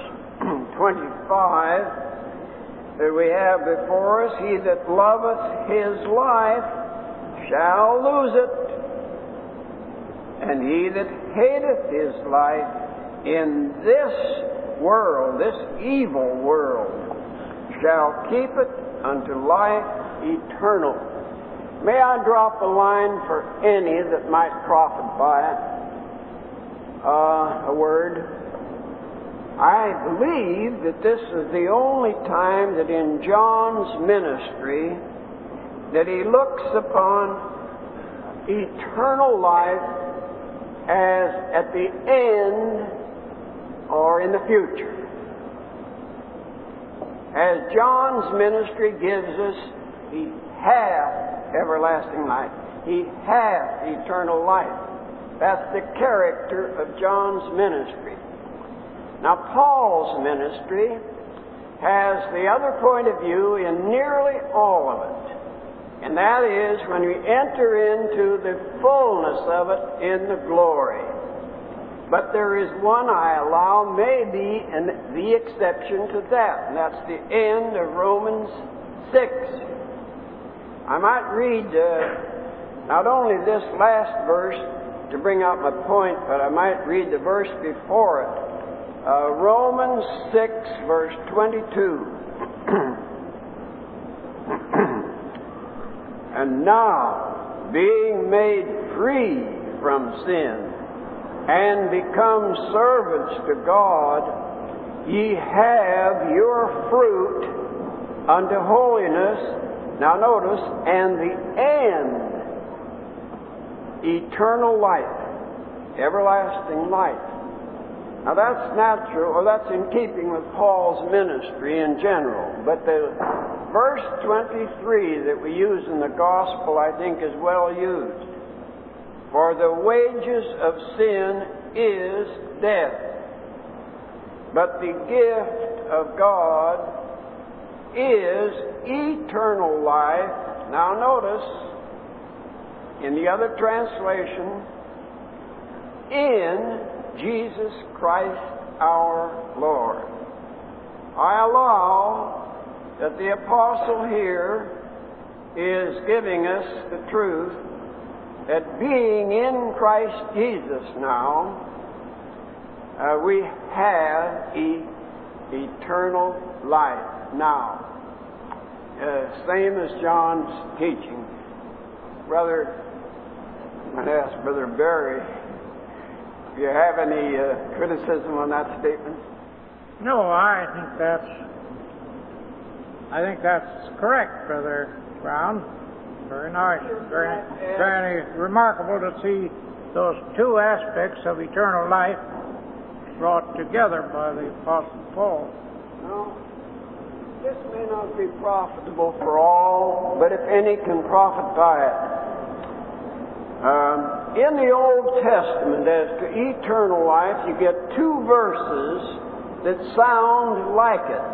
25 that we have before us. He that loveth his life shall lose it, and he that hateth his life in this world, this evil world, shall keep it unto life eternal. May I drop a line for any that might profit by it? A word. I believe that this is the only time that in John's ministry that he looks upon eternal life as at the end or in the future. As John's ministry gives us, he hath everlasting life. He hath eternal life. That's the character of John's ministry. Now, Paul's ministry has the other point of view in nearly all of it. And that is when we enter into the fullness of it in the glory. But there is one I allow may be the exception to that, and that's the end of Romans 6. I might read not only this last verse to bring out my point, but I might read the verse before it. Romans 6, verse 22. And now, being made free from sin, and become servants to God, ye have your fruit unto holiness. Now notice, and the end, eternal life, everlasting life. Now that's natural, or that's in keeping with Paul's ministry in general. But the verse 23 that we use in the gospel, I think, is well used. For the wages of sin is death, but the gift of God is eternal life. Now notice, in the other translation, in Jesus Christ our Lord. I allow that the apostle here is giving us the truth that being in Christ Jesus now, we have eternal life now. Same as John's teaching. Brother, I'm going to ask Brother Barry, do you have any criticism on that statement? No, I think that's correct, Brother Brown. Very nice. Very remarkable to see those two aspects of eternal life brought together by the Apostle Paul. Now, this may not be profitable for all, but if any can profit by it. In the Old Testament, as to eternal life, you get two verses that sound like it.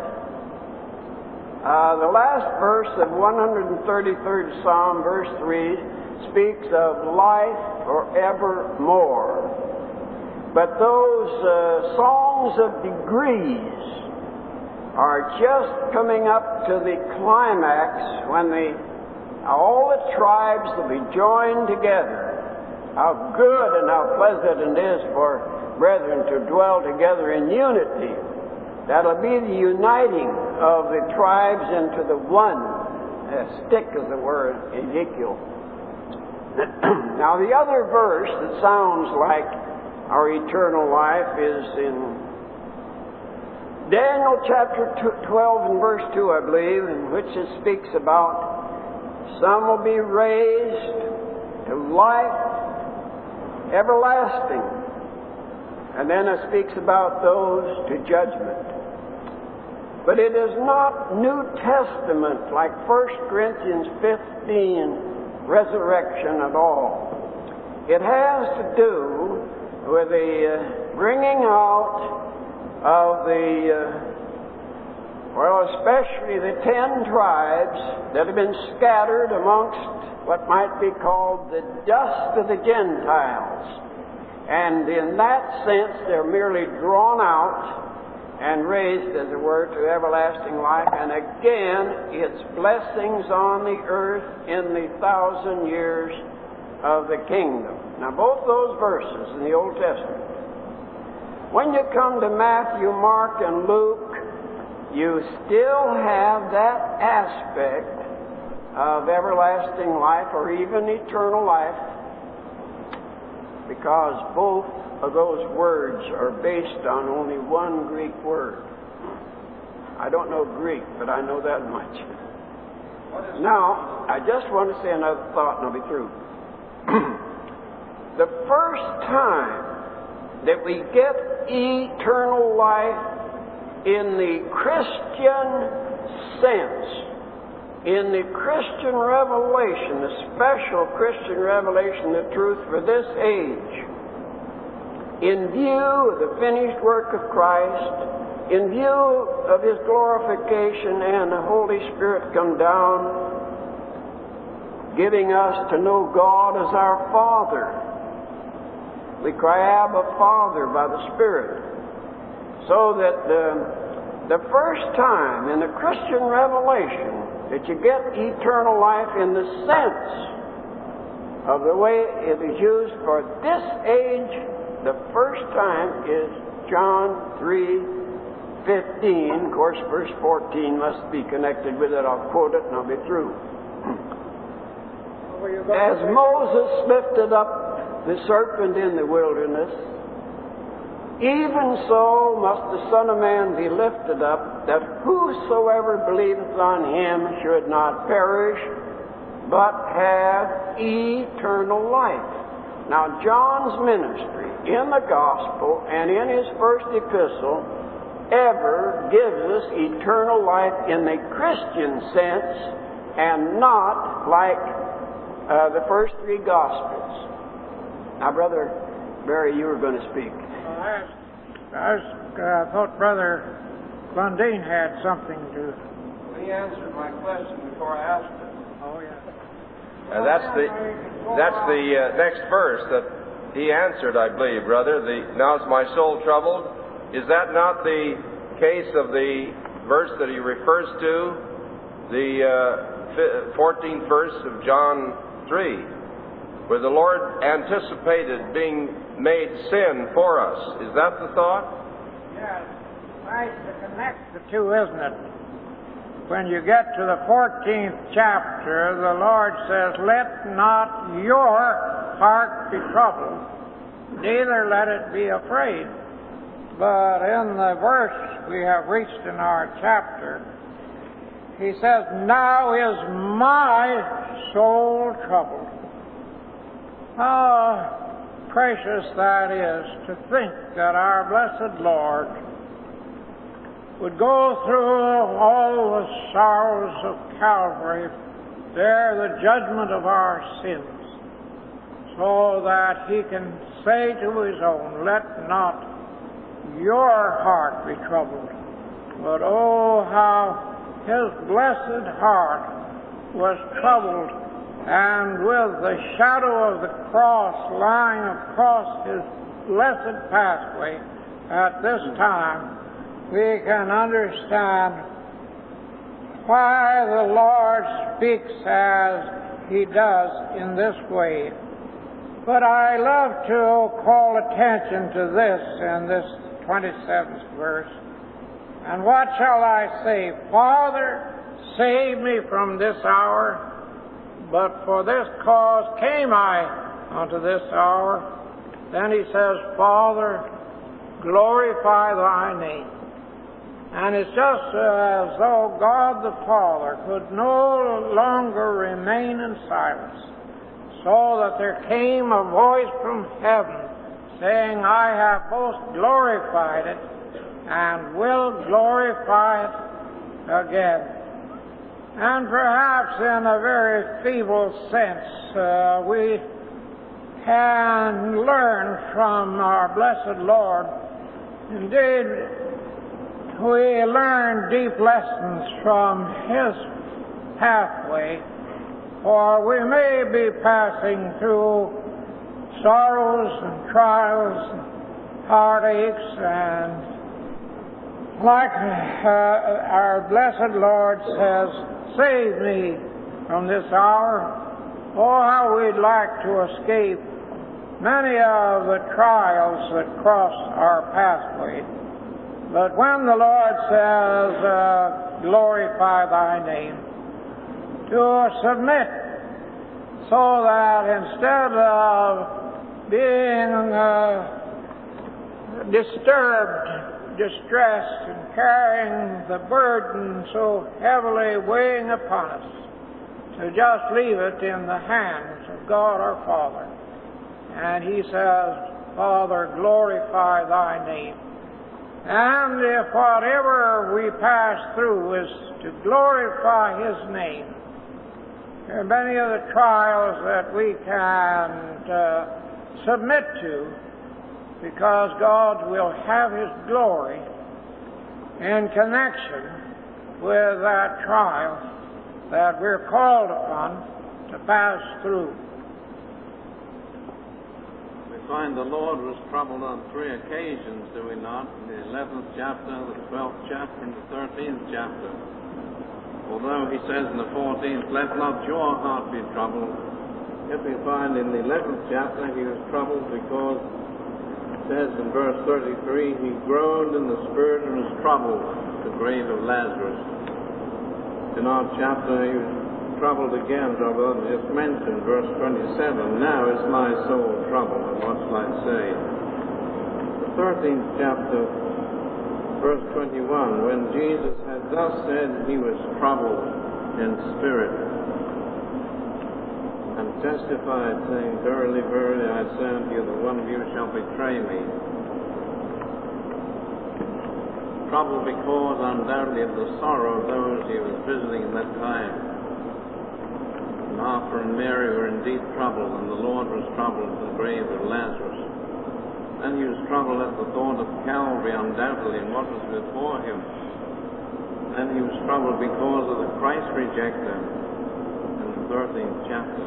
The last verse of 133rd Psalm, verse 3, speaks of life forevermore. But those songs of degrees are just coming up to the climax when all the tribes will be joined together. How good and how pleasant it is for brethren to dwell together in unity. That'll be the uniting of the tribes into the one stick, as it were, Ezekiel. Now, the other verse that sounds like our eternal life is in Daniel chapter 12 and verse 2, I believe, in which it speaks about some will be raised to life everlasting. And then it speaks about those to judgment. But it is not New Testament like 1 Corinthians 15 resurrection at all. It has to do with the bringing out of especially the 10 tribes that have been scattered amongst what might be called the dust of the Gentiles. And in that sense, they're merely drawn out and raised, as it were, to everlasting life. And again, it's blessings on the earth in the 1,000 years of the kingdom. Now, both those verses in the Old Testament. When you come to Matthew, Mark, and Luke, you still have that aspect of everlasting life or even eternal life, because both of those words are based on only one Greek word. I don't know Greek, but I know that much. Now, I just want to say another thought and I'll be through. The first time that we get eternal life in the Christian sense, in the Christian revelation, the special Christian revelation, the truth for this age, in view of the finished work of Christ, in view of His glorification and the Holy Spirit come down, giving us to know God as our Father. We cry, Abba, Father, by the Spirit. So that the first time in the Christian revelation that you get eternal life in the sense of the way it is used for this age, the first time is John 3:15. Of course, verse 14 must be connected with it. I'll quote it and I'll be through. As Moses lifted up the serpent in the wilderness, even so must the Son of Man be lifted up, that whosoever believeth on Him should not perish, but have eternal life. Now, John's ministry in the Gospel and in his first epistle ever gives us eternal life in the Christian sense and not like the first three Gospels. Now, Brother Barry, you were going to speak. I thought Brother Blundin had something to... He answered my question before I asked it. Oh, yeah. That's the next verse that he answered, I believe, brother. Now is my soul troubled. Is that not the case of the verse that he refers to, the 14th verse of John 3, where the Lord anticipated being made sin for us? Is that the thought? Yes. Nice to connect the two, isn't it? When you get to the 14th chapter, the Lord says, "Let not your heart be troubled, neither let it be afraid." But in the verse we have reached in our chapter, He says, "Now is my soul troubled." How precious that is to think that our blessed Lord would go through all the sorrows of Calvary, bear the judgment of our sins, so that He can say to His own, "Let not your heart be troubled." But oh, how His blessed heart was troubled, and with the shadow of the cross lying across His blessed pathway at this time, we can understand why the Lord speaks as He does in this way. But I love to call attention to this in this 27th verse. "And what shall I say? Father, save me from this hour. But for this cause came I unto this hour." Then He says, "Father, glorify Thy name." And it's just as though God the Father could no longer remain in silence, so that there came a voice from heaven saying, "I have both glorified it and will glorify it again." And perhaps in a very feeble sense, we can learn from our blessed Lord. Indeed, we learn deep lessons from His pathway, for we may be passing through sorrows and trials and heartaches, and like our blessed Lord says, "Save me from this hour." Oh, how we'd like to escape many of the trials that cross our pathway. But when the Lord says, "Glorify Thy name," to submit, so that instead of being disturbed, distressed, and carrying the burden so heavily weighing upon us, to just leave it in the hands of God our Father. And He says, Father, glorify Thy name. And if whatever we pass through is to glorify His name, there are many of the trials that we can submit to, because God will have His glory in connection with that trial that we're called upon to pass through. We find the Lord was troubled on 3 occasions, do we not? In the 11th chapter, the 12th chapter, and the 13th chapter. Although He says in the 14th, let not your heart be troubled, yet we find in the 11th chapter He was troubled because it says in verse 33, He groaned in the spirit and was troubled at the grave of Lazarus. In our chapter, He was troubled again, our brother just mentioned, verse 27, now is my soul troubled, and what shall I say? The 13th chapter, verse 21, when Jesus had thus said, He was troubled in spirit, and testified, saying, verily, verily, I say unto you, that one of you shall betray me. Troubled because, undoubtedly, of the sorrow of those He was visiting in that time. Martha and Mary were indeed troubled, and the Lord was troubled at the grave of Lazarus. And He was troubled at the thought of Calvary, undoubtedly, and what was before Him. And He was troubled because of the Christ rejecter in the 13th chapter.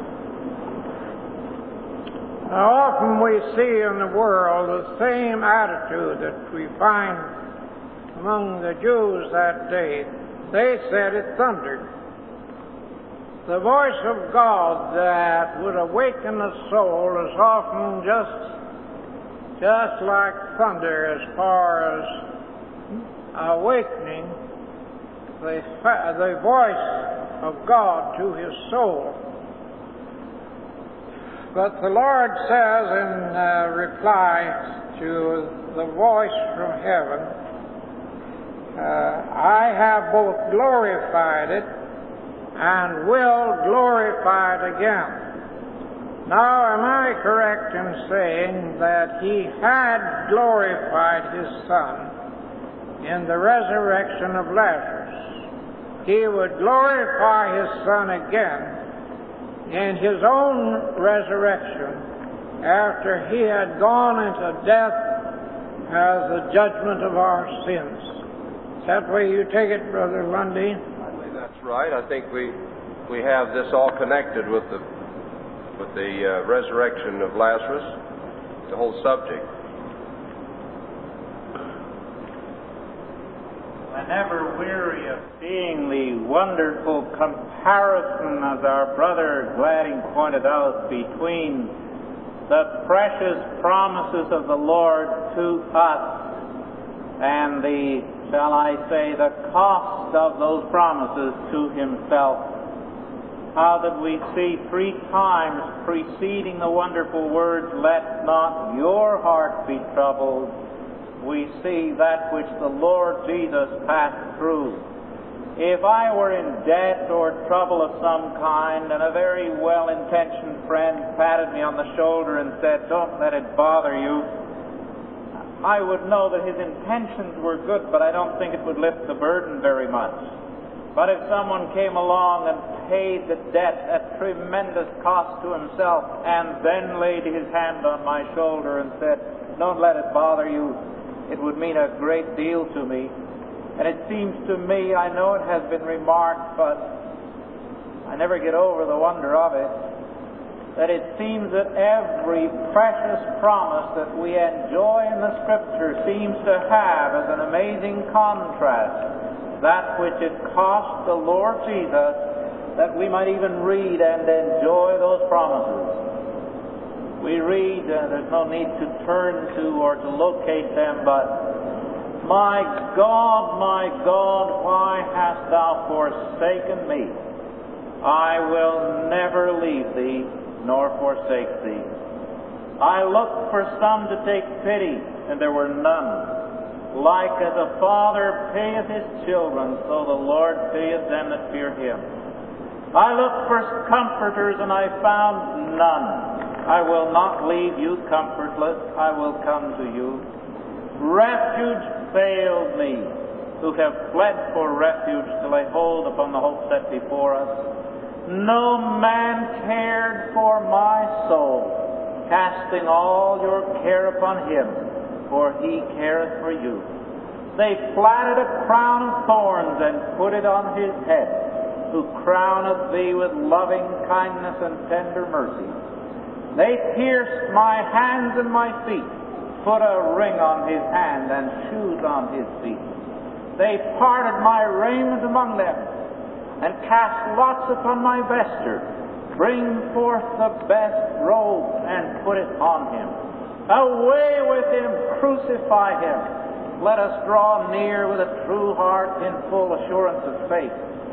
Now, often we see in the world the same attitude that we find among the Jews that day. They said it thundered. The voice of God that would awaken the soul is often just like thunder as far as awakening the voice of God to His soul. But the Lord says in reply to the voice from heaven, I have both glorified it and will glorify it again. Now, am I correct in saying that He had glorified His Son in the resurrection of Lazarus? He would glorify His Son again in His own resurrection after He had gone into death as the judgment of our sins. Is that the way you take it, Brother Lundy? I believe that's right. I think we have this all connected with the resurrection of Lazarus, the whole subject. I never weary of seeing the wonderful comparison, as our brother Gladding pointed out, between the precious promises of the Lord to us and the, shall I say, the cost of those promises to Himself. How that we see 3 times preceding the wonderful words, let not your heart be troubled, we see that which the Lord Jesus passed through. If I were in debt or trouble of some kind, and a very well-intentioned friend patted me on the shoulder and said, don't let it bother you, I would know that his intentions were good, but I don't think it would lift the burden very much. But if someone came along and paid the debt at tremendous cost to himself and then laid his hand on my shoulder and said, don't let it bother you, it would mean a great deal to me. And it seems to me, I know it has been remarked, but I never get over the wonder of it, that it seems that every precious promise that we enjoy in the Scripture seems to have as an amazing contrast that which it cost the Lord Jesus that we might even read and enjoy those promises. We read, there's no need to turn to or to locate them, but my God, why hast thou forsaken me? I will never leave thee nor forsake thee. I looked for some to take pity, and there were none. Like as a father payeth his children, so the Lord payeth them that fear him. I looked for comforters, and I found none. I will not leave you comfortless. I will come to you. Refuge failed me, who have fled for refuge till I hold upon the hope set before us. No man cared for my soul, casting all your care upon him, for he careth for you. They platted a crown of thorns and put it on his head, who crowneth thee with loving kindness and tender mercy. They pierced my hands and my feet, put a ring on his hand and shoes on his feet. They parted my raiment among them, and cast lots upon my vesture. Bring forth the best robe and put it on him. Away with him, crucify him. Let us draw near with a true heart in full assurance of faith.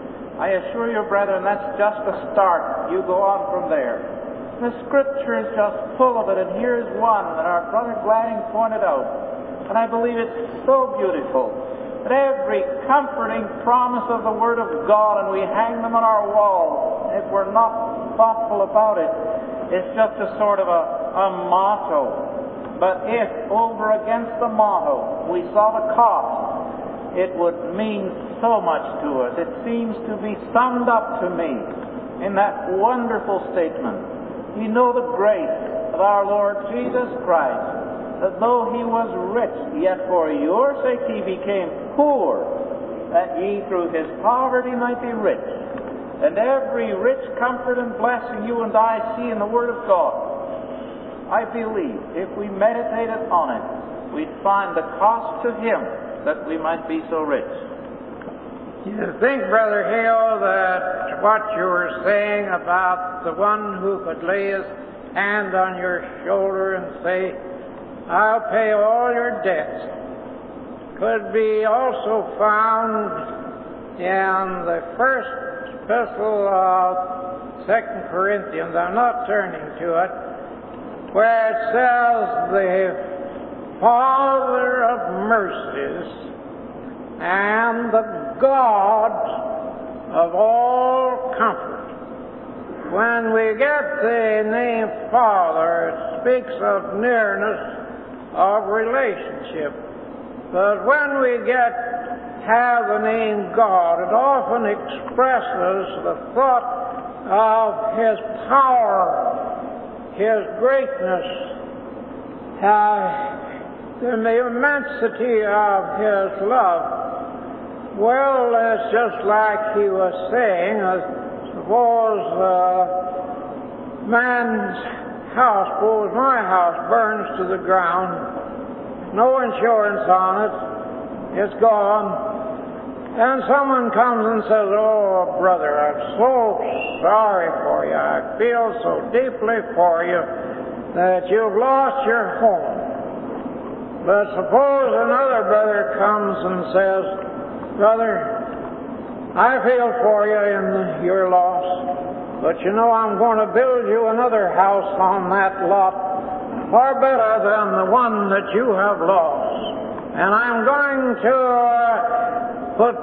I assure you, brethren, that's just a start. You go on from there. The Scripture is just full of it, and here's one that our brother Gladding pointed out, and I believe it's so beautiful, that every comforting promise of the Word of God, and we hang them on our walls, if we're not thoughtful about it, it's just a sort of a motto. But if, over against the motto, we saw the cost, it would mean so much to us. It seems to be summed up to me in that wonderful statement. You know the grace of our Lord Jesus Christ, that though he was rich, yet for your sake he became poor, that ye through his poverty might be rich. And every rich comfort and blessing you and I see in the Word of God, I believe, if we meditated on it, we'd find the cost to him that we might be so rich. You think, Brother Hale, that what you were saying about the one who could lay his hand on your shoulder and say, I'll pay all your debts, could be also found in the first epistle of 2 Corinthians. I'm not turning to it, where it says, the Father of mercies and the God of all comfort. When we get the name Father, it speaks of nearness of relationship. But when we have the name God, it often expresses the thought of His power, His greatness, the immensity of His love. Well, it's just like he was saying, suppose man's house, suppose my house burns to the ground, no insurance on it, it's gone, and someone comes and says, oh, brother, I'm so sorry for you, I feel so deeply for you that you've lost your home. But suppose another brother comes and says, brother, I feel for you in your loss, but you know I'm going to build you another house on that lot far better than the one that you have lost. And I'm going to put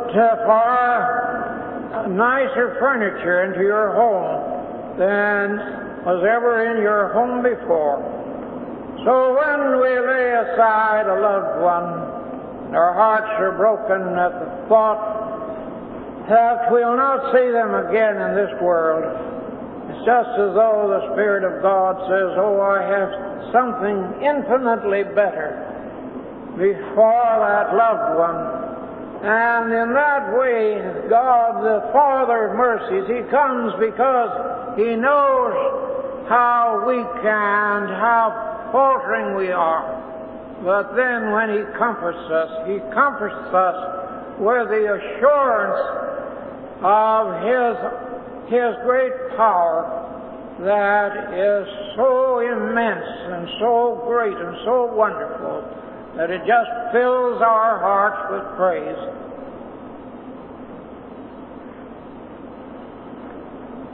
far nicer furniture into your home than was ever in your home before. So when we lay aside a loved one, our hearts are broken at the thought that we'll not see them again in this world. It's just as though the Spirit of God says, oh, I have something infinitely better before that loved one. And in that way, God, the Father of mercies, He comes because He knows how weak and how faltering we are. But then when He comforts us with the assurance of His great power that is so immense and so great and so wonderful that it just fills our hearts with praise.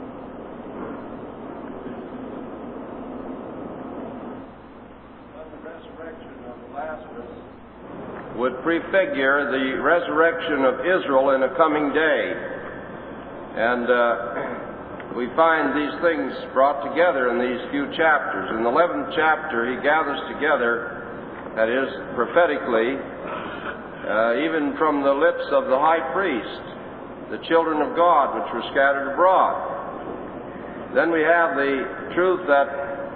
would prefigure the resurrection of Israel in a coming day. And we find these things brought together in these few chapters. In the 11th chapter, he gathers together, that is, prophetically, even from the lips of the high priest, the children of God which were scattered abroad. Then we have the truth that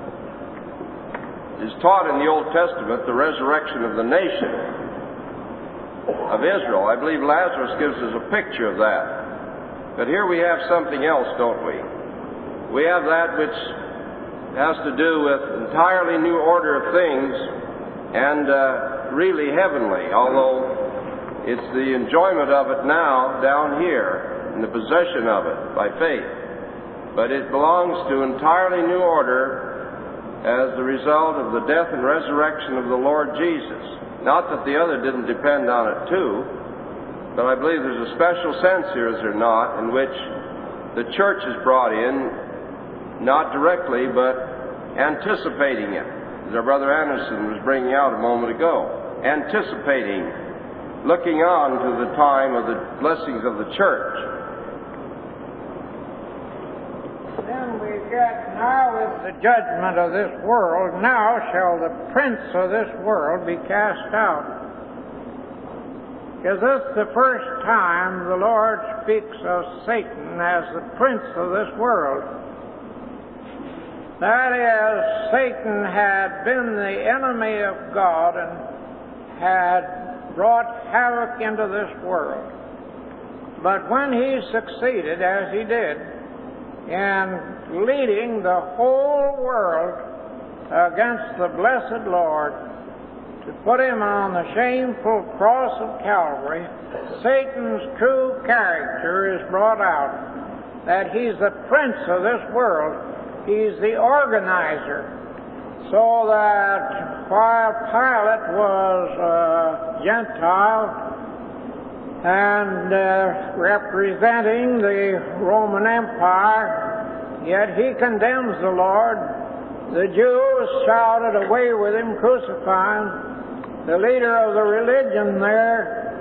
is taught in the Old Testament, the resurrection of the nation of Israel. I believe Lazarus gives us a picture of that. But here we have something else, don't we? We have that which has to do with entirely new order of things and really heavenly, although it's the enjoyment of it now down here in the possession of it by faith. But it belongs to entirely new order as the result of the death and resurrection of the Lord Jesus. Not that the other didn't depend on it too, but I believe there's a special sense here, is there not, in which the church is brought in, not directly, but anticipating it, as our brother Anderson was bringing out a moment ago. Anticipating, looking on to the time of the blessings of the church. Then we get, now is the judgment of this world, now shall the prince of this world be cast out. Because this is the first time the Lord speaks of Satan as the prince of this world. That is, Satan had been the enemy of God and had brought havoc into this world. But when he succeeded, as he did, in leading the whole world against the blessed Lord, to put him on the shameful cross of Calvary, Satan's true character is brought out. That he's the prince of this world. He's the organizer. So that while Pilate was a Gentile and representing the Roman Empire, yet he condemns the Lord. The Jews shouted, "Away with him, crucify him." The leader of the religion there,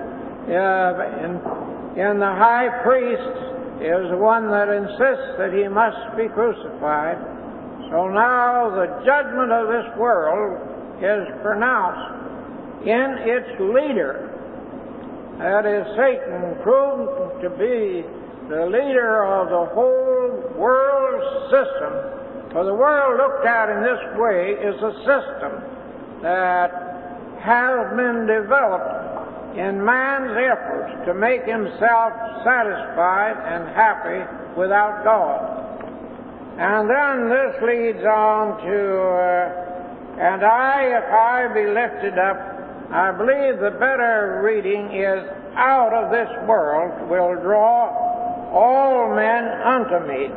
in the high priest, is the one that insists that he must be crucified. So now the judgment of this world is pronounced in its leader. That is, Satan proved to be the leader of the whole world system. For the world looked at in this way is a system that has been developed in man's efforts to make himself satisfied and happy without God. And then this leads on to, and if I be lifted up, I believe the better reading is, out of this world will draw all men unto me.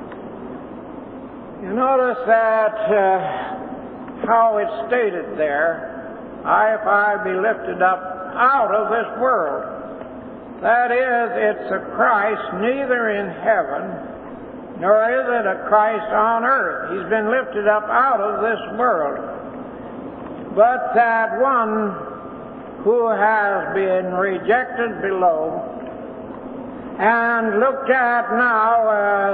You notice that how it's stated there, if I be lifted up out of this world. That is, it's a Christ neither in heaven, nor is it a Christ on earth. He's been lifted up out of this world. But that one who has been rejected below and looked at now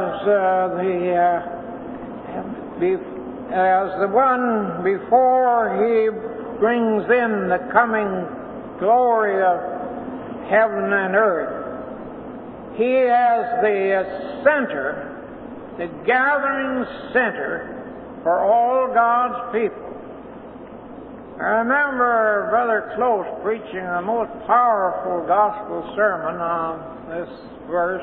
as the one before he brings in the coming glory of heaven and earth. He is the center, the gathering center for all God's people. I remember Brother Close preaching a most powerful gospel sermon on this verse,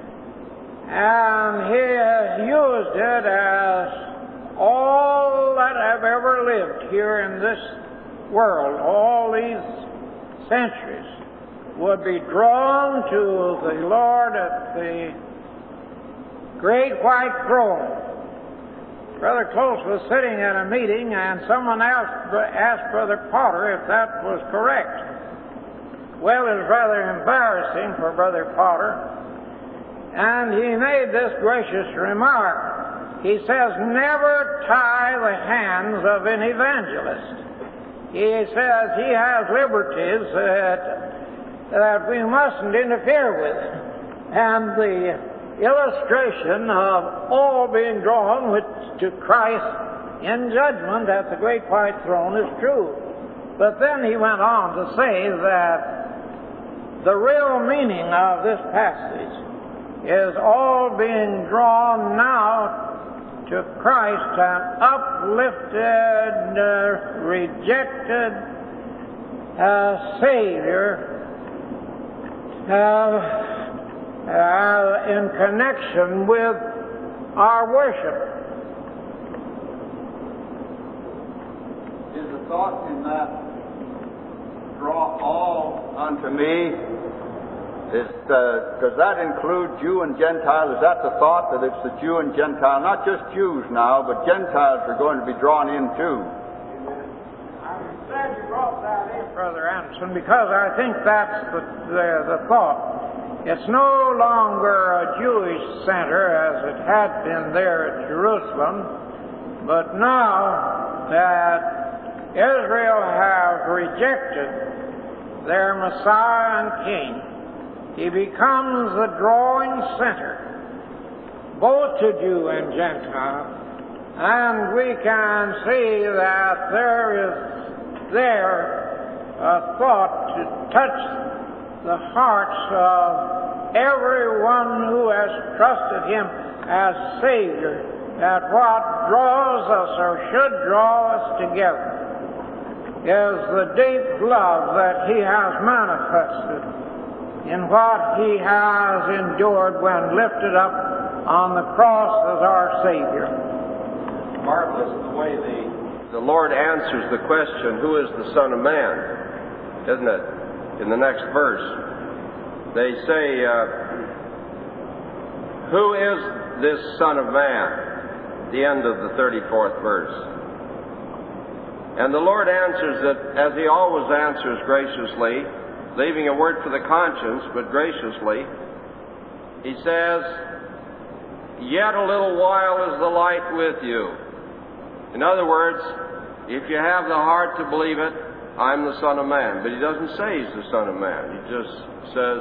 and he has used it as all that have ever lived here in this world, all these centuries, would be drawn to the Lord at the great white throne. Brother Close was sitting at a meeting, and someone asked Brother Potter if that was correct. Well, it was rather embarrassing for Brother Potter, and he made this gracious remark. He says, "Never tie the hands of an evangelist." he says he has liberties that we mustn't interfere with. And the illustration of all being drawn to Christ in judgment at the great white throne is true. But then he went on to say that the real meaning of this passage is all being drawn now to Christ, an uplifted, rejected Savior in connection with our worship. Is the thought in that draw all unto me? Does that include Jew and Gentile? Is that the thought, that it's the Jew and Gentile? Not just Jews now, but Gentiles are going to be drawn in too. I'm glad you brought that in, Brother Anderson, because I think that's the thought. It's no longer a Jewish center as it had been there at Jerusalem, but now that Israel have rejected their Messiah and King, he becomes the drawing center, both to Jew and Gentile, and we can see that there is a thought to touch the hearts of everyone who has trusted Him as Savior, that what draws us or should draw us together is the deep love that He has manifested in what He has endured when lifted up on the cross as our Savior. Marvelous the way the Lord answers the question, who is the Son of Man? Isn't it? In the next verse, they say, who is this Son of Man? The end of the 34th verse. And the Lord answers it as He always answers, graciously, leaving a word for the conscience, but graciously. He says, yet a little while is the light with you. In other words, if you have the heart to believe it, I'm the Son of Man. But He doesn't say He's the Son of Man. He just says,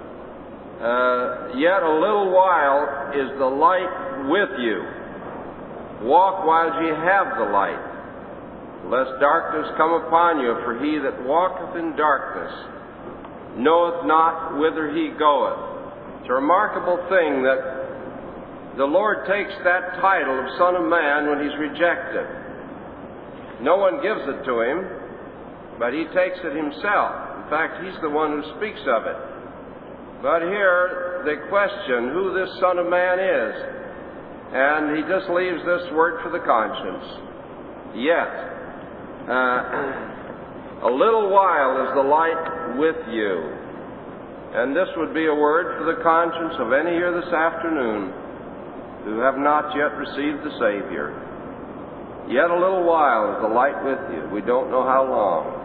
yet a little while is the light with you. Walk while ye have the light, lest darkness come upon you, for he that walketh in darkness knoweth not whither he goeth. It's a remarkable thing that the Lord takes that title of Son of Man when He's rejected. No one gives it to Him, but He takes it Himself. In fact, He's the one who speaks of it. But here they question who this Son of Man is, and He just leaves this word for the conscience. Yet, a little while is the light with you. And this would be a word for the conscience of any here this afternoon who have not yet received the Savior. Yet a little while is the light with you. We don't know how long.